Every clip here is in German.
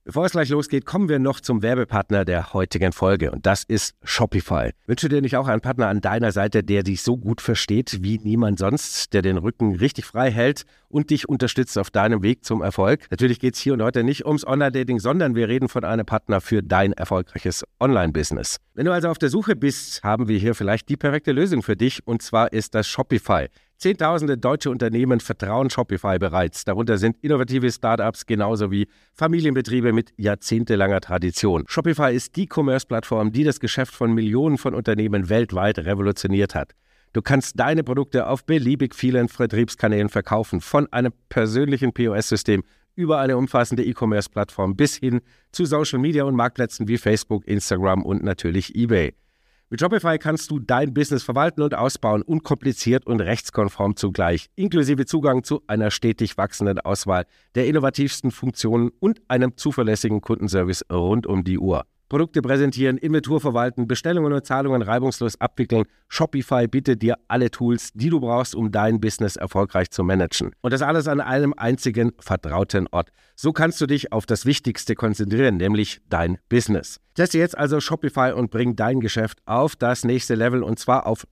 Bevor es gleich losgeht, kommen wir noch zum Werbepartner der heutigen Folge und das ist Shopify. Wünsche dir nicht auch einen Partner an deiner Seite, der dich so gut versteht wie niemand sonst, der den Rücken richtig frei hält und dich unterstützt auf deinem Weg zum Erfolg? Natürlich geht es hier und heute nicht ums Online-Dating, sondern wir reden von einem Partner für dein erfolgreiches Online-Business. Wenn du also auf der Suche bist, haben wir hier vielleicht die perfekte Lösung für dich und zwar ist das Shopify. Zehntausende deutsche Unternehmen vertrauen Shopify bereits. Darunter sind innovative Startups genauso wie Familienbetriebe mit jahrzehntelanger Tradition. Shopify ist die Commerce-Plattform, die das Geschäft von Millionen von Unternehmen weltweit revolutioniert hat. Du kannst deine Produkte auf beliebig vielen Vertriebskanälen verkaufen, von einem persönlichen POS-System über eine umfassende E-Commerce-Plattform bis hin zu Social-Media- und Marktplätzen wie Facebook, Instagram und natürlich eBay. Mit Shopify kannst du dein Business verwalten und ausbauen, unkompliziert und rechtskonform zugleich, inklusive Zugang zu einer stetig wachsenden Auswahl der innovativsten Funktionen und einem zuverlässigen Kundenservice rund um die Uhr. Produkte präsentieren, Inventur verwalten, Bestellungen und Zahlungen reibungslos abwickeln. Shopify bietet dir alle Tools, die du brauchst, um dein Business erfolgreich zu managen. Und das alles an einem einzigen vertrauten Ort. So kannst du dich auf das Wichtigste konzentrieren, nämlich dein Business. Teste jetzt also Shopify und bring dein Geschäft auf das nächste Level und zwar auf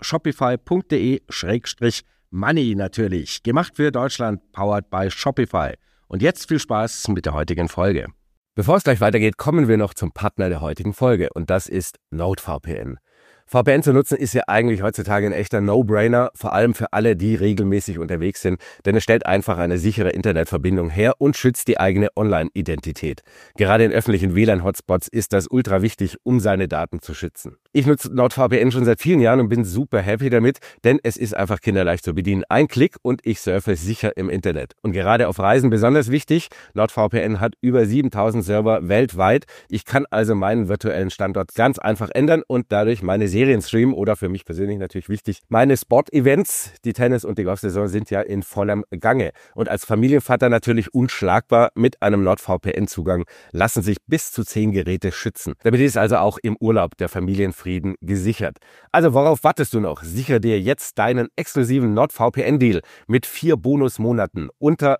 shopify.de/money natürlich. Gemacht für Deutschland, powered by Shopify. Und jetzt viel Spaß mit der heutigen Folge. Bevor es gleich weitergeht, kommen wir noch zum Partner der heutigen Folge und das ist NordVPN. VPN zu nutzen ist ja eigentlich heutzutage ein echter No-Brainer, vor allem für alle, die regelmäßig unterwegs sind, denn es stellt einfach eine sichere Internetverbindung her und schützt die eigene Online-Identität. Gerade in öffentlichen WLAN-Hotspots ist das ultra wichtig, um seine Daten zu schützen. Ich nutze NordVPN schon seit vielen Jahren und bin super happy damit, denn es ist einfach kinderleicht zu bedienen. Ein Klick und ich surfe sicher im Internet. Und gerade auf Reisen besonders wichtig, NordVPN hat über 7000 Server weltweit. Ich kann also meinen virtuellen Standort ganz einfach ändern und dadurch meine Serien streamen oder für mich persönlich natürlich wichtig, meine Sport-Events, die Tennis- und die Golfsaison sind ja in vollem Gange. Und als Familienvater natürlich unschlagbar mit einem NordVPN-Zugang lassen sich bis zu 10 Geräte schützen. Damit ist also auch im Urlaub der Familienfrieden gesichert. Also worauf wartest du noch? Sichere dir jetzt deinen exklusiven NordVPN-Deal mit 4 Bonusmonaten unter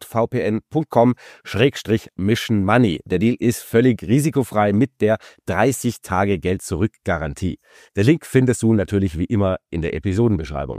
nordvpn.com/Mission Money. Der Deal ist völlig risikofrei mit der 30-Tage-Geld-Zurück-Garantie. Der Link findest du natürlich wie immer in der Episodenbeschreibung.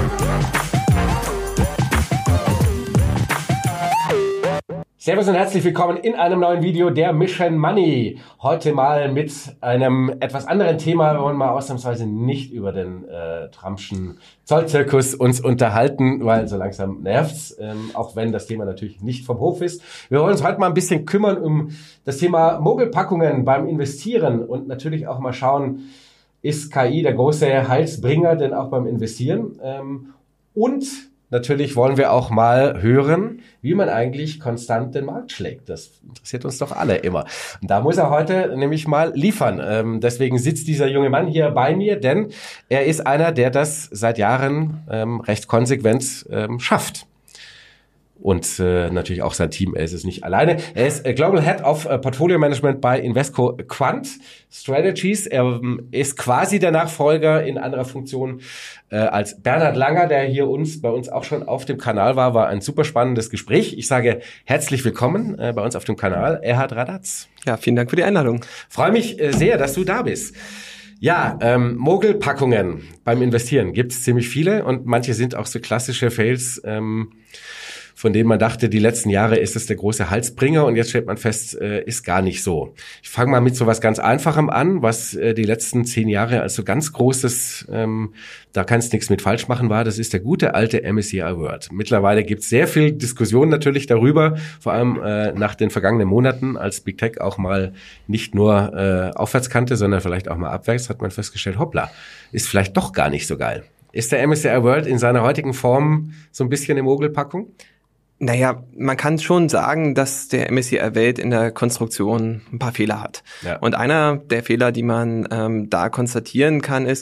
Servus und herzlich willkommen in einem neuen Video der Mission Money. Heute mal mit einem etwas anderen Thema. Wir wollen mal ausnahmsweise nicht über den Trumpschen Zollzirkus uns unterhalten, weil so langsam nervt's, auch wenn das Thema natürlich nicht vom Hof ist. Wir wollen uns heute mal ein bisschen kümmern um das Thema Mogelpackungen beim Investieren und natürlich auch mal schauen, ist KI der große Heilsbringer denn auch beim Investieren? Und natürlich wollen wir auch mal hören, wie man eigentlich konstant den Markt schlägt. Das interessiert uns doch alle immer. Und da muss er heute nämlich mal liefern. Deswegen sitzt dieser junge Mann hier bei mir, denn er ist einer, der das seit Jahren recht konsequent schafft. Und natürlich auch sein Team, er ist es nicht alleine. Er ist Global Head of Portfolio Management bei Invesco Quant Strategies. Er ist quasi der Nachfolger in anderer Funktion als Bernhard Langer, der hier bei uns auch schon auf dem Kanal war ein super spannendes Gespräch. Ich sage herzlich willkommen bei uns auf dem Kanal, Erhard Radatz. Ja, vielen Dank für die Einladung. Freue mich sehr, dass du da bist. Ja, Mogelpackungen beim Investieren gibt es ziemlich viele und manche sind auch so klassische Fails, von denen man dachte, die letzten Jahre ist es der große Halsbringer und jetzt stellt man fest, ist gar nicht so. Ich fange mal mit so was ganz Einfachem an, was die letzten 10 Jahre als so ganz großes, da kannst du nichts mit falsch machen war, das ist der gute alte MSCI World. Mittlerweile gibt es sehr viel Diskussion natürlich darüber, vor allem nach den vergangenen Monaten, als Big Tech auch mal nicht nur aufwärts kannte, sondern vielleicht auch mal abwärts, hat man festgestellt, hoppla, ist vielleicht doch gar nicht so geil. Ist der MSCI World in seiner heutigen Form so ein bisschen eine Mogelpackung? Naja, man kann schon sagen, dass der MSCI Welt in der Konstruktion ein paar Fehler hat. Ja. Und einer der Fehler, die man da konstatieren kann, ist,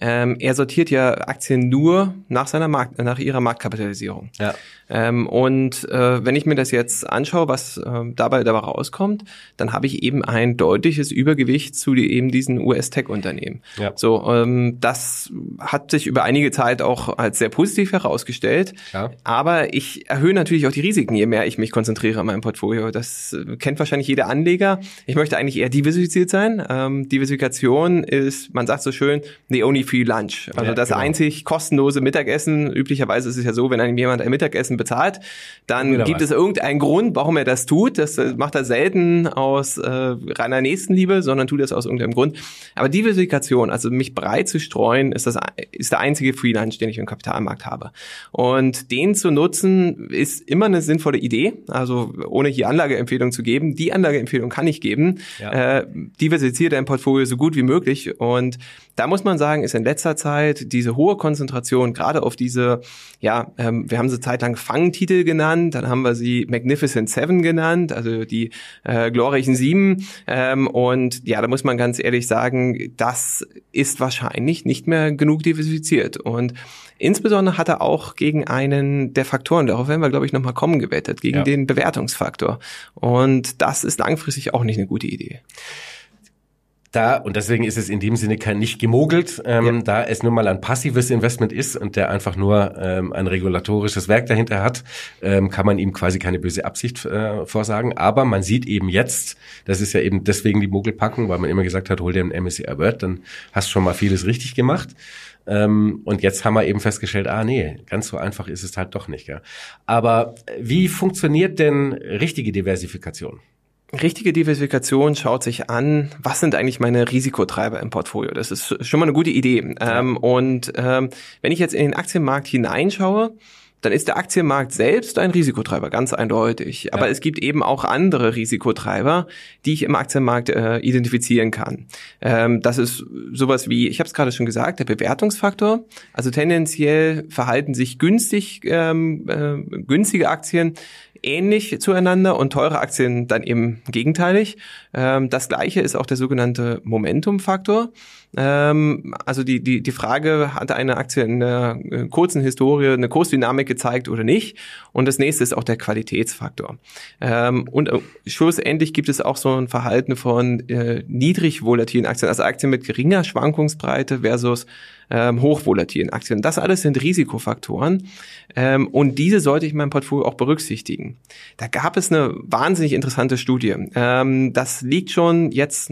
er sortiert ja Aktien nur nach ihrer Marktkapitalisierung. Ja. Und wenn ich mir das jetzt anschaue, was dabei rauskommt, dann habe ich eben ein deutliches Übergewicht zu eben diesen US-Tech-Unternehmen. Ja. So, das hat sich über einige Zeit auch als sehr positiv herausgestellt. Ja. Aber ich erhöhe natürlich auch die Risiken, je mehr ich mich konzentriere an meinem Portfolio. Das kennt wahrscheinlich jeder Anleger. Ich möchte eigentlich eher diversifiziert sein. Diversifikation ist, man sagt so schön, the only free lunch. Also das einzig kostenlose Mittagessen. Üblicherweise ist es ja so, wenn einem jemand ein Mittagessen bezahlt, dann gibt es irgendeinen Grund, warum er das tut. Das macht er selten aus reiner Nächstenliebe, sondern tut das aus irgendeinem Grund. Aber Diversifikation, also mich breit zu streuen, ist der einzige Free Lunch, den ich im Kapitalmarkt habe. Und den zu nutzen, ist immer eine sinnvolle Idee. Also ohne hier Anlageempfehlungen zu geben. Die Anlageempfehlung kann ich geben. Ja. Diversifiziere dein Portfolio so gut wie möglich. Und da muss man sagen, ist in letzter Zeit diese hohe Konzentration gerade auf diese, wir haben sie zeitlang Fangtitel genannt, dann haben wir sie Magnificent Seven genannt, also die glorreichen Sieben. Und ja, da muss man ganz ehrlich sagen, das ist wahrscheinlich nicht mehr genug diversifiziert. Und insbesondere hat er auch gegen einen der Faktoren, darauf werden wir, glaube ich, nochmal kommen, gewettet, gegen den Bewertungsfaktor. Und das ist langfristig auch nicht eine gute Idee. Und deswegen ist es in dem Sinne nicht gemogelt, da es nun mal ein passives Investment ist und der einfach nur ein regulatorisches Werk dahinter hat, kann man ihm quasi keine böse Absicht vorsagen. Aber man sieht eben jetzt, das ist ja eben deswegen die Mogelpackung, weil man immer gesagt hat, hol dir einen MSCI World, dann hast du schon mal vieles richtig gemacht. Und jetzt haben wir eben festgestellt, nee, ganz so einfach ist es halt doch nicht. Gell? Aber wie funktioniert denn richtige Diversifikation? Richtige Diversifikation schaut sich an, was sind eigentlich meine Risikotreiber im Portfolio. Das ist schon mal eine gute Idee. Ja. Wenn ich jetzt in den Aktienmarkt hineinschaue, dann ist der Aktienmarkt selbst ein Risikotreiber, ganz eindeutig. Ja. Aber es gibt eben auch andere Risikotreiber, die ich im Aktienmarkt identifizieren kann. Das ist sowas wie, ich habe es gerade schon gesagt, der Bewertungsfaktor. Also tendenziell verhalten sich günstige Aktien ähnlich zueinander und teure Aktien dann eben gegenteilig. Das Gleiche ist auch der sogenannte Momentum-Faktor. Also die Frage, hat eine Aktie in der kurzen Historie eine Kursdynamik gezeigt oder nicht? Und das nächste ist auch der Qualitätsfaktor. Und schlussendlich gibt es auch so ein Verhalten von niedrig volatilen Aktien, also Aktien mit geringer Schwankungsbreite versus hochvolatilen Aktien. Das alles sind Risikofaktoren und diese sollte ich in meinem Portfolio auch berücksichtigen. Da gab es eine wahnsinnig interessante Studie. Das liegt schon jetzt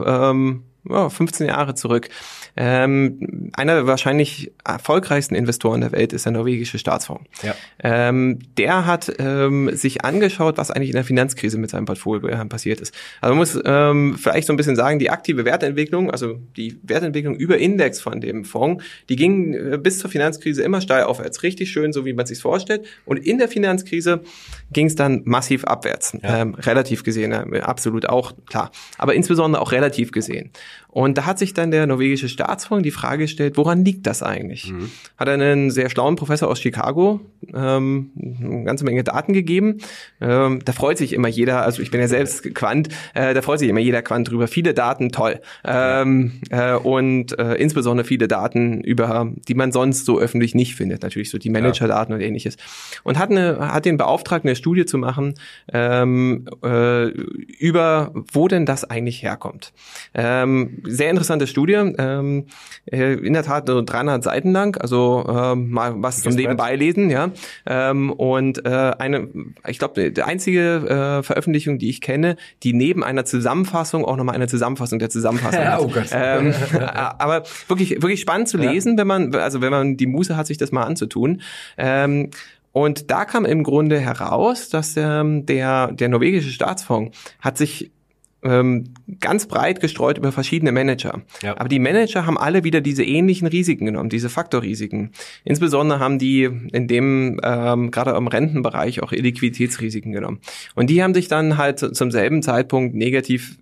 15 Jahre zurück. Einer der wahrscheinlich erfolgreichsten Investoren der Welt ist der norwegische Staatsfonds. Ja. Der hat sich angeschaut, was eigentlich in der Finanzkrise mit seinem Portfolio passiert ist. Also man muss vielleicht so ein bisschen sagen, die aktive Wertentwicklung, also die Wertentwicklung über Index von dem Fonds, die ging bis zur Finanzkrise immer steil aufwärts. Richtig schön, so wie man es sich vorstellt. Und in der Finanzkrise ging es dann massiv abwärts. Ja. Relativ gesehen, absolut auch, klar. Aber insbesondere auch relativ gesehen. Und da hat sich dann der norwegische Staatsfonds die Frage gestellt, woran liegt das eigentlich? Mhm. Hat er einen sehr schlauen Professor aus Chicago eine ganze Menge Daten gegeben. Da freut sich immer jeder, also ich bin ja selbst Quant, da freut sich immer jeder Quant drüber. Viele Daten, toll. Insbesondere viele Daten, die man sonst so öffentlich nicht findet. Natürlich so die Managerdaten und ähnliches. Und hat den beauftragt, eine Studie zu machen über, wo denn das eigentlich herkommt. Sehr interessante Studie, in der Tat so 300 Seiten lang, also mal was zum Nebenbei lesen, ja. Ich glaube, die einzige Veröffentlichung, die ich kenne, die neben einer Zusammenfassung auch nochmal eine Zusammenfassung der Zusammenfassung hat. Oh Gott. Aber wirklich spannend zu lesen, wenn man die Muße hat, sich das mal anzutun. Und da kam im Grunde heraus, dass der norwegische Staatsfonds hat sich ganz breit gestreut über verschiedene Manager. Ja. Aber die Manager haben alle wieder diese ähnlichen Risiken genommen, diese Faktorrisiken. Insbesondere haben die in dem, gerade im Rentenbereich, auch Liquiditätsrisiken genommen. Und die haben sich dann halt zum selben Zeitpunkt negativ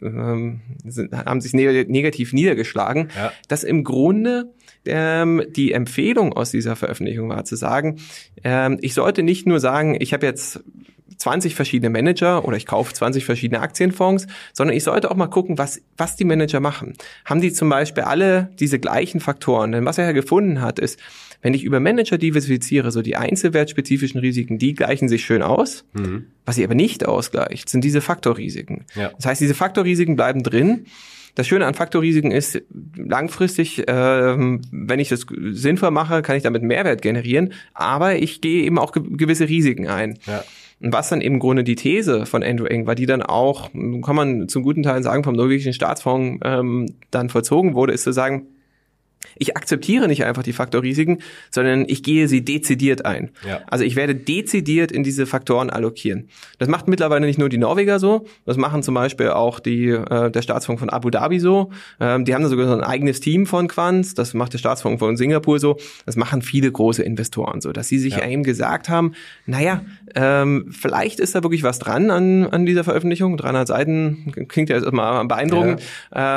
niedergeschlagen, dass im Grunde die Empfehlung aus dieser Veröffentlichung war zu sagen, ich sollte nicht nur sagen, ich habe jetzt 20 verschiedene Manager oder ich kaufe 20 verschiedene Aktienfonds, sondern ich sollte auch mal gucken, was die Manager machen. Haben die zum Beispiel alle diese gleichen Faktoren? Denn was er ja gefunden hat, ist, wenn ich über Manager diversifiziere, so die einzelwertspezifischen Risiken, die gleichen sich schön aus. Mhm. Was sie aber nicht ausgleicht, sind diese Faktorrisiken. Ja. Das heißt, diese Faktorrisiken bleiben drin. Das Schöne an Faktorrisiken ist, langfristig, wenn ich das sinnvoll mache, kann ich damit Mehrwert generieren, aber ich gehe eben auch gewisse Risiken ein. Ja. Und was dann eben im Grunde die These von Andrew Ng war, die dann auch, kann man zum guten Teil sagen, vom norwegischen Staatsfonds dann vollzogen wurde, ist zu sagen, ich akzeptiere nicht einfach die Faktorrisiken, sondern ich gehe sie dezidiert ein. Ja. Also ich werde dezidiert in diese Faktoren allokieren. Das macht mittlerweile nicht nur die Norweger so, das machen zum Beispiel auch der Staatsfonds von Abu Dhabi so. Die haben da sogar so ein eigenes Team von Quants, das macht der Staatsfonds von Singapur so. Das machen viele große Investoren so, dass sie sich eben gesagt haben, naja, vielleicht ist da wirklich was dran an dieser Veröffentlichung. 300 Seiten klingt ja erstmal beeindruckend. Ja.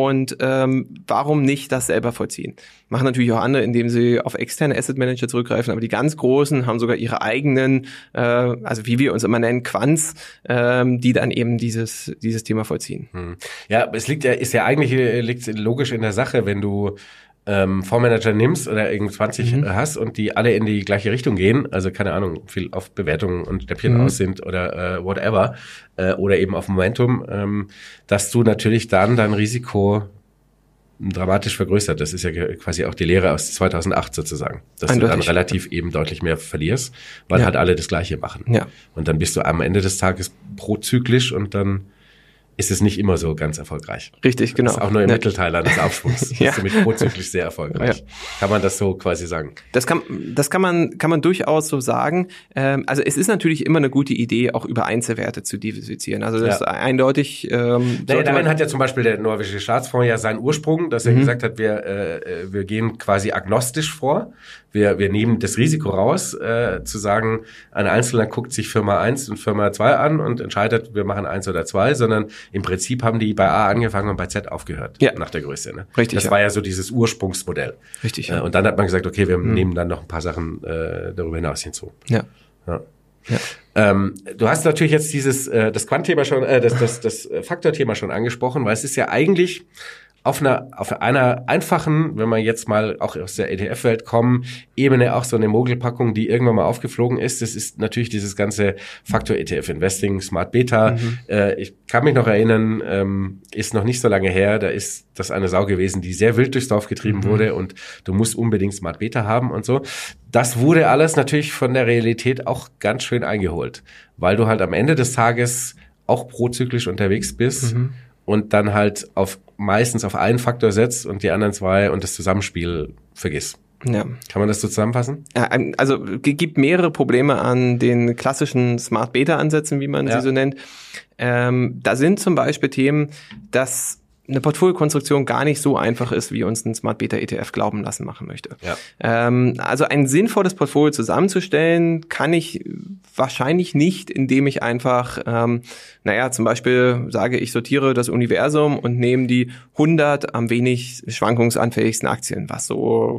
Warum nicht das selber vollziehen? Machen natürlich auch andere, indem sie auf externe Asset Manager zurückgreifen, aber die ganz Großen haben sogar ihre eigenen, also wie wir uns immer nennen, Quants, die dann eben dieses Thema vollziehen. Ja, es ist ja eigentlich logisch in der Sache, wenn du Fondsmanager nimmst oder irgend 20 hast und die alle in die gleiche Richtung gehen, also keine Ahnung, viel auf Bewertungen und Stäbchen aus sind oder whatever, oder eben auf Momentum, dass du natürlich dann dein Risiko dramatisch vergrößert. Das ist ja quasi auch die Lehre aus 2008 sozusagen, dass du dann relativ eben deutlich mehr verlierst, weil halt alle das Gleiche machen. Ja. Und dann bist du am Ende des Tages prozyklisch und dann ist es nicht immer so ganz erfolgreich. Richtig, genau. Das ist auch nur im Mittelteil eines Aufschwungs. Bist du mit prozyklisch sehr erfolgreich. Ja. Kann man das so quasi sagen? Das kann man durchaus so sagen. Also es ist natürlich immer eine gute Idee, auch über Einzelwerte zu diversifizieren. Also das ist eindeutig. Darin hat ja zum Beispiel der norwegische Staatsfonds ja seinen Ursprung, dass er gesagt hat, wir gehen quasi agnostisch vor. Wir nehmen das Risiko raus, zu sagen, ein Einzelner guckt sich Firma 1 und Firma 2 an und entscheidet, wir machen 1 oder 2, sondern im Prinzip haben die bei A angefangen und bei Z aufgehört, nach der Größe. Ne? Richtig. Das war ja so dieses Ursprungsmodell. Richtig. Und dann hat man gesagt, okay, wir nehmen dann noch ein paar Sachen darüber hinaus hinzu. Ja. Du hast natürlich jetzt das Quant-Thema schon, das Faktor-Thema schon angesprochen, weil es ist ja eigentlich auf einer einfachen, wenn wir jetzt mal auch aus der ETF-Welt kommen, Ebene auch so eine Mogelpackung, die irgendwann mal aufgeflogen ist. Das ist natürlich dieses ganze Faktor-ETF, Investing, Smart Beta. Ich kann mich noch erinnern, ist noch nicht so lange her, da ist das eine Sau gewesen, die sehr wild durchs Dorf getrieben wurde und du musst unbedingt Smart Beta haben und so. Das wurde alles natürlich von der Realität auch ganz schön eingeholt, weil du halt am Ende des Tages auch prozyklisch unterwegs bist. Und dann halt meistens auf einen Faktor setzt und die anderen zwei und das Zusammenspiel vergisst. Ja. Kann man das so zusammenfassen? Ja, also gibt mehrere Probleme an den klassischen Smart Beta Ansätzen, wie man sie so nennt. Da sind zum Beispiel Themen, dass eine Portfoliokonstruktion gar nicht so einfach ist, wie uns ein Smart Beta ETF glauben lassen machen möchte. Ja. Also ein sinnvolles Portfolio zusammenzustellen, kann ich wahrscheinlich nicht, indem ich einfach, zum Beispiel sage, ich sortiere das Universum und nehme die 100 am wenig schwankungsanfälligsten Aktien, was so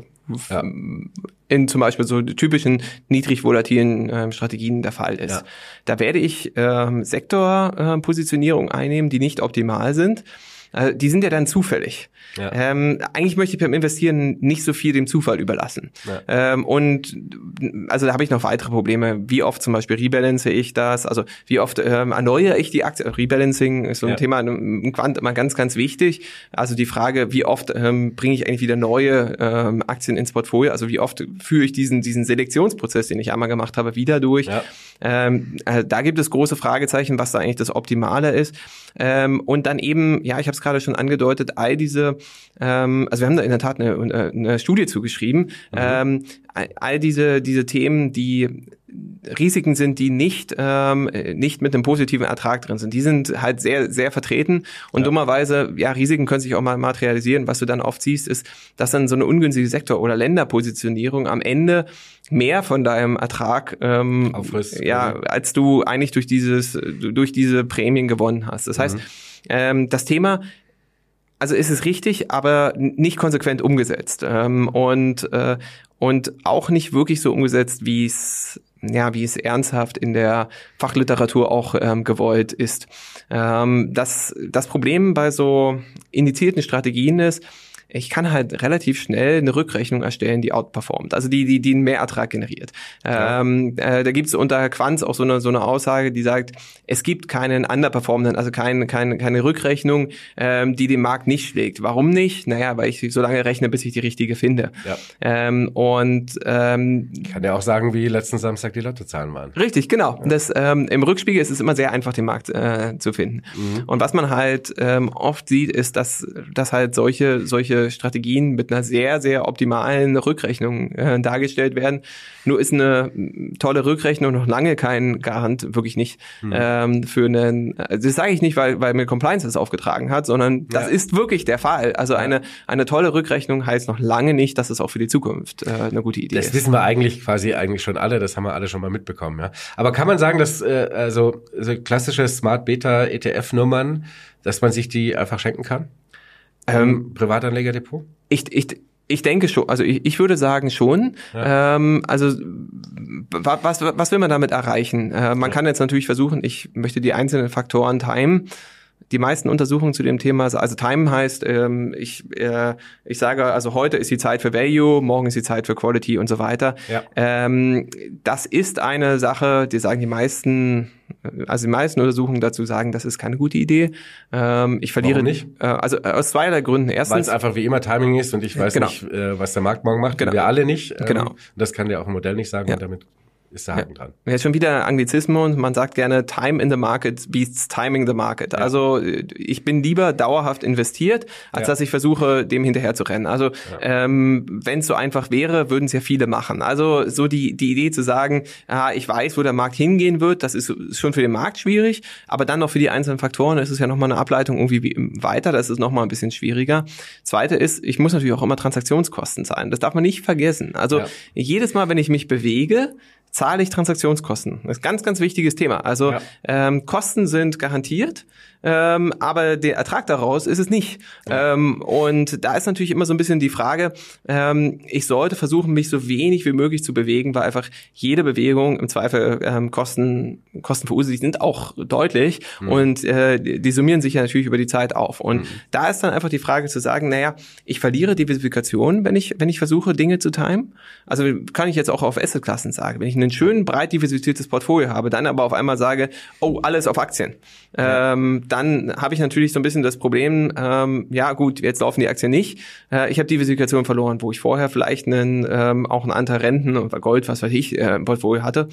in zum Beispiel so typischen niedrig volatilen Strategien der Fall ist. Ja. Da werde ich Sektorpositionierung einnehmen, die nicht optimal sind. Die sind ja dann zufällig. Ja. Eigentlich möchte ich beim Investieren nicht so viel dem Zufall überlassen. Ja. Und also da habe ich noch weitere Probleme. Wie oft zum Beispiel rebalance ich das? Also wie oft erneuere ich die Aktie? Rebalancing ist so ein Thema im Quant immer ganz, ganz wichtig. Also die Frage, wie oft bringe ich eigentlich wieder neue Aktien ins Portfolio? Also wie oft führe ich diesen Selektionsprozess, den ich einmal gemacht habe, wieder durch? Ja. Da gibt es große Fragezeichen, was da eigentlich das Optimale ist. Und dann eben, ich habe es gerade schon angedeutet, all diese, also wir haben da in der Tat eine Studie zugeschrieben, all diese Themen, die Risiken sind, die nicht mit einem positiven Ertrag drin sind. Die sind halt sehr, sehr vertreten und dummerweise, Risiken können sich auch mal materialisieren. Was du dann oft siehst, ist, dass dann so eine ungünstige Sektor- oder Länderpositionierung am Ende mehr von deinem Ertrag auffrisst, als du eigentlich durch diese Prämien gewonnen hast. Das heißt, das Thema, also ist es richtig, aber nicht konsequent umgesetzt und auch nicht wirklich so umgesetzt, wie es wie es ernsthaft in der Fachliteratur auch gewollt ist. Das Problem bei so indizierten Strategien ist, ich kann halt relativ schnell eine Rückrechnung erstellen, die outperformt, also die einen Mehrertrag generiert. Ja. Da gibt es unter Quants auch so eine Aussage, die sagt, es gibt keinen underperformenden, also keine Rückrechnung, die den Markt nicht schlägt. Warum nicht? Naja, weil ich so lange rechne, bis ich die richtige finde. Ja. Ich kann ja auch sagen, wie letzten Samstag die Lottozahlen waren. Richtig, genau. Ja. Das, im Rückspiegel ist es immer sehr einfach, den Markt zu finden. Mhm. Und was man halt oft sieht, ist, dass halt solche Strategien mit einer sehr, sehr optimalen Rückrechnung dargestellt werden. Nur ist eine tolle Rückrechnung noch lange kein Garant, wirklich nicht für einen, das sage ich nicht, weil mir Compliance das aufgetragen hat, sondern das ist wirklich der Fall. Also eine tolle Rückrechnung heißt noch lange nicht, dass es auch für die Zukunft eine gute Idee ist. Das wissen wir eigentlich schon alle, das haben wir alle schon mal mitbekommen. Ja. Aber kann man sagen, dass so klassische Smart Beta ETF-Nummern, dass man sich die einfach schenken kann? Privatanlegerdepot? Ich denke schon, also ich würde sagen schon. Ja. Was will man damit erreichen? Man kann jetzt natürlich versuchen, ich möchte die einzelnen Faktoren timen. Die meisten Untersuchungen zu dem Thema, also Time heißt, ich sage, also heute ist die Zeit für Value, morgen ist die Zeit für Quality und so weiter. Ja. Das ist eine Sache, die sagen die meisten Untersuchungen dazu sagen, das ist keine gute Idee. Ich verliere. Warum nicht? Also aus zweierlei Gründen. Erstens, weil es einfach wie immer Timing ist und ich weiß nicht, was der Markt morgen macht. Genau. Wir alle nicht. Das kann ja auch ein Modell nicht sagen und damit ist der Haken dran. Jetzt schon wieder Anglizismus. Man sagt gerne, Time in the Market beats Timing the Market. Ja. Also ich bin lieber dauerhaft investiert, als dass ich versuche, dem hinterher zu rennen. Also wenn es so einfach wäre, würden es ja viele machen. Also so die Idee zu sagen, ich weiß, wo der Markt hingehen wird, das ist schon für den Markt schwierig, aber dann noch für die einzelnen Faktoren ist es ja nochmal eine Ableitung irgendwie weiter, das ist nochmal ein bisschen schwieriger. Zweite ist, ich muss natürlich auch immer Transaktionskosten zahlen. Das darf man nicht vergessen. Also jedes Mal, wenn ich mich bewege, zahle ich Transaktionskosten. Das ist ein ganz, ganz wichtiges Thema. Also Kosten sind garantiert, aber der Ertrag daraus ist es nicht. Ja. Und da ist natürlich immer so ein bisschen die Frage, ich sollte versuchen, mich so wenig wie möglich zu bewegen, weil einfach jede Bewegung im Zweifel Kosten verursacht, die sind auch deutlich und die summieren sich ja natürlich über die Zeit auf. Und da ist dann einfach die Frage zu sagen, ich verliere Diversifikation, wenn ich versuche, Dinge zu timen. Also kann ich jetzt auch auf Assetklassen sagen. Wenn ich ein schön breit diversifiziertes Portfolio habe, dann aber auf einmal sage, alles auf Aktien. Dann habe ich natürlich so ein bisschen das Problem, gut, jetzt laufen die Aktien nicht. Ich habe Diversifikation verloren, wo ich vorher vielleicht auch einen Anteil Renten oder Gold, was weiß ich, im Portfolio hatte,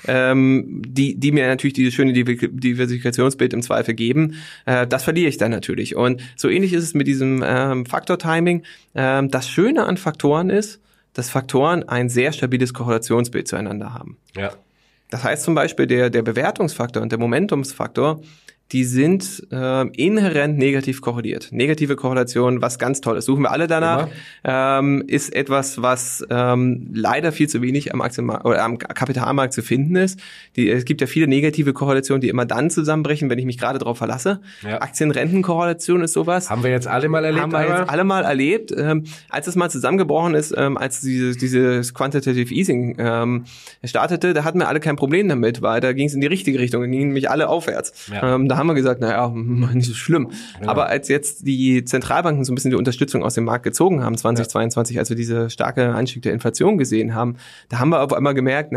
die mir natürlich dieses schöne Diversifikationsbild im Zweifel geben. Das verliere ich dann natürlich. Und so ähnlich ist es mit diesem Faktor-Timing. Das Schöne an Faktoren ist, dass Faktoren ein sehr stabiles Korrelationsbild zueinander haben. Ja. Das heißt zum Beispiel, der Bewertungsfaktor und der Momentumsfaktor, die sind inhärent negativ korreliert. Negative Korrelation, was ganz toll ist. Suchen wir alle danach. Ist etwas, was leider viel zu wenig am Aktienmarkt oder am Kapitalmarkt zu finden ist. Es gibt ja viele negative Korrelationen, die immer dann zusammenbrechen, wenn ich mich gerade darauf verlasse. Ja. Aktien-Renten-Korrelation ist sowas. Haben wir jetzt alle mal erlebt? Als es mal zusammengebrochen ist, als dieses Quantitative Easing startete, da hatten wir alle kein Problem damit, weil da ging es in die richtige Richtung, da gingen nämlich alle aufwärts. Ja. Da haben wir gesagt, nicht so schlimm. Ja. Aber als jetzt die Zentralbanken so ein bisschen die Unterstützung aus dem Markt gezogen haben, 2022, als wir diese starke Anstieg der Inflation gesehen haben, da haben wir auf einmal gemerkt,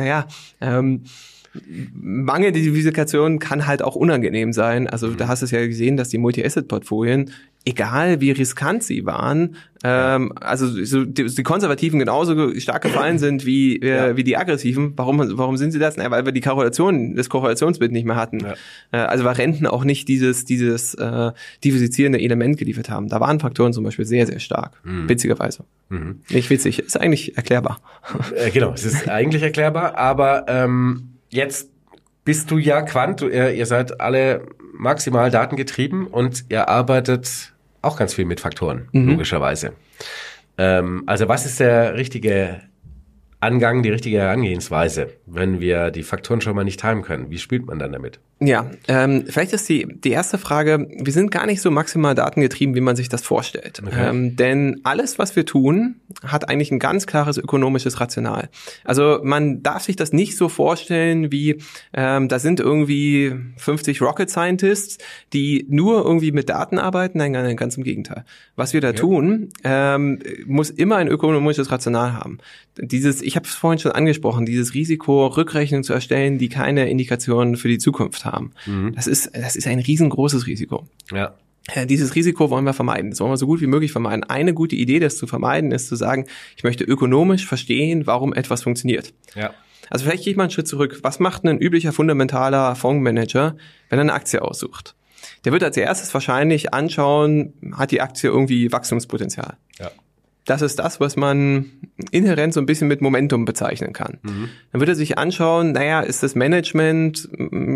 mangelnde Diversifikation kann halt auch unangenehm sein. Also da hast du es ja gesehen, dass die Multi-Asset-Portfolien, egal wie riskant sie waren, die Konservativen genauso stark gefallen sind wie die Aggressiven. Warum sind sie das? Weil wir das Korrelationsbild nicht mehr hatten. Ja. Also weil Renten auch nicht dieses diversifizierende Element geliefert haben. Da waren Faktoren zum Beispiel sehr, sehr stark. Witzigerweise. Nicht witzig, ist eigentlich erklärbar. Genau, es ist eigentlich erklärbar, aber jetzt bist du ja Quant, ihr seid alle maximal datengetrieben und ihr arbeitet auch ganz viel mit Faktoren, logischerweise. Also was ist der richtige Angang, die richtige Herangehensweise, wenn wir die Faktoren schon mal nicht timen können? Wie spielt man dann damit? Ja, vielleicht ist die erste Frage, wir sind gar nicht so maximal datengetrieben, wie man sich das vorstellt. Okay. Denn alles, was wir tun, hat eigentlich ein ganz klares ökonomisches Rational. Also man darf sich das nicht so vorstellen wie, da sind irgendwie 50 Rocket Scientists, die nur irgendwie mit Daten arbeiten. Nein, ganz im Gegenteil. Was wir da tun, muss immer ein ökonomisches Rational haben. Ich habe es vorhin schon angesprochen, dieses Risiko, Rückrechnungen zu erstellen, die keine Indikationen für die Zukunft haben. Das ist ein riesengroßes Risiko. Ja. Dieses Risiko wollen wir vermeiden. Das wollen wir so gut wie möglich vermeiden. Eine gute Idee, das zu vermeiden, ist zu sagen, ich möchte ökonomisch verstehen, warum etwas funktioniert. Ja. Also vielleicht gehe ich mal einen Schritt zurück. Was macht ein üblicher fundamentaler Fondsmanager, wenn er eine Aktie aussucht? Der wird als erstes wahrscheinlich anschauen, hat die Aktie irgendwie Wachstumspotenzial? Ja. Das ist das, was man inhärent so ein bisschen mit Momentum bezeichnen kann. Dann wird er sich anschauen, ist das Management,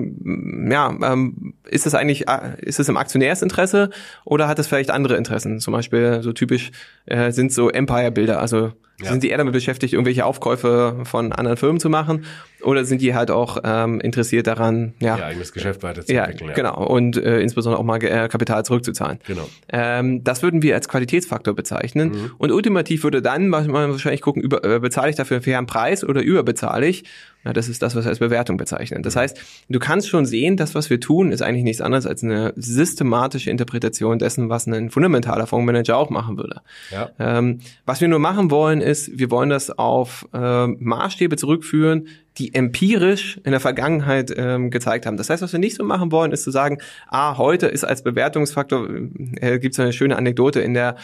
ist es im Aktionärsinteresse oder hat es vielleicht andere Interessen? Zum Beispiel so typisch sind so Empire-Builder, also sind die eher damit beschäftigt, irgendwelche Aufkäufe von anderen Firmen zu machen oder sind die halt auch interessiert daran, ihr eigenes Geschäft weiterzuentwickeln? Ja, genau. Und insbesondere auch mal Kapital zurückzuzahlen. Genau. Das würden wir als Qualitätsfaktor bezeichnen. Und ultimativ würde dann man wahrscheinlich gucken, bezahle ich dafür einen fairen Preis oder überbezahle ich? Ja, das ist das, was wir als Bewertung bezeichnen. Das heißt, du kannst schon sehen, das, was wir tun, ist eigentlich nichts anderes als eine systematische Interpretation dessen, was ein fundamentaler Fondsmanager auch machen würde. Ja. Was wir nur machen wollen, ist, wir wollen das auf Maßstäbe zurückführen, die empirisch in der Vergangenheit gezeigt haben. Das heißt, was wir nicht so machen wollen, ist zu sagen, heute ist als Bewertungsfaktor, gibt es eine schöne Anekdote in der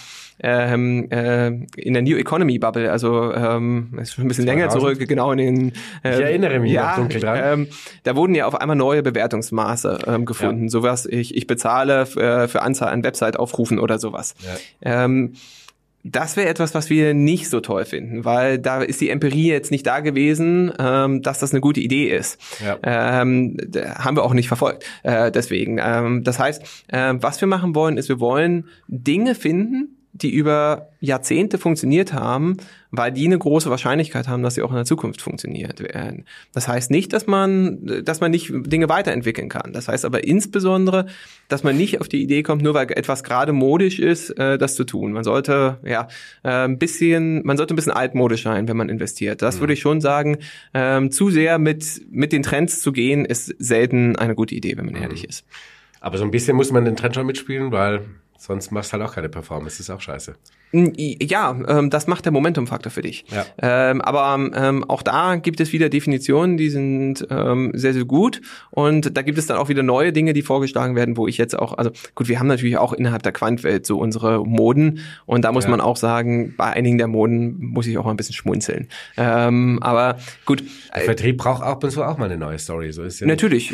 New Economy Bubble, also ist schon ein bisschen länger zurück, genau in den ich erinnere mich noch dunkel dran. Da wurden ja auf einmal neue Bewertungsmaße gefunden, sowas, ich bezahle für Anzahl an Website-Aufrufen oder sowas. Ja. Das wäre etwas, was wir nicht so toll finden, weil da ist die Empirie jetzt nicht da gewesen, dass das eine gute Idee ist. Ja. Haben wir auch nicht verfolgt. Deswegen. Das heißt, was wir machen wollen, ist, wir wollen Dinge finden, die über Jahrzehnte funktioniert haben, weil die eine große Wahrscheinlichkeit haben, dass sie auch in der Zukunft funktioniert werden. Das heißt nicht, dass man nicht Dinge weiterentwickeln kann. Das heißt aber insbesondere, dass man nicht auf die Idee kommt, nur weil etwas gerade modisch ist, das zu tun. Man sollte ein bisschen altmodisch sein, wenn man investiert. Das würde ich schon sagen. Zu sehr mit den Trends zu gehen, ist selten eine gute Idee, wenn man ehrlich ist. Aber so ein bisschen muss man den Trend schon mitspielen, weil sonst machst du halt auch keine Performance, das ist auch scheiße. Ja, das macht der Momentum-Faktor für dich. Ja. Aber auch da gibt es wieder Definitionen, die sind sehr, sehr gut. Und da gibt es dann auch wieder neue Dinge, die vorgeschlagen werden, wo ich jetzt auch, also gut, wir haben natürlich auch innerhalb der Quantwelt so unsere Moden. Und da muss man auch sagen, bei einigen der Moden muss ich auch mal ein bisschen schmunzeln. Aber gut. Der Vertrieb braucht ab und zu auch mal eine neue Story. So ist ja natürlich.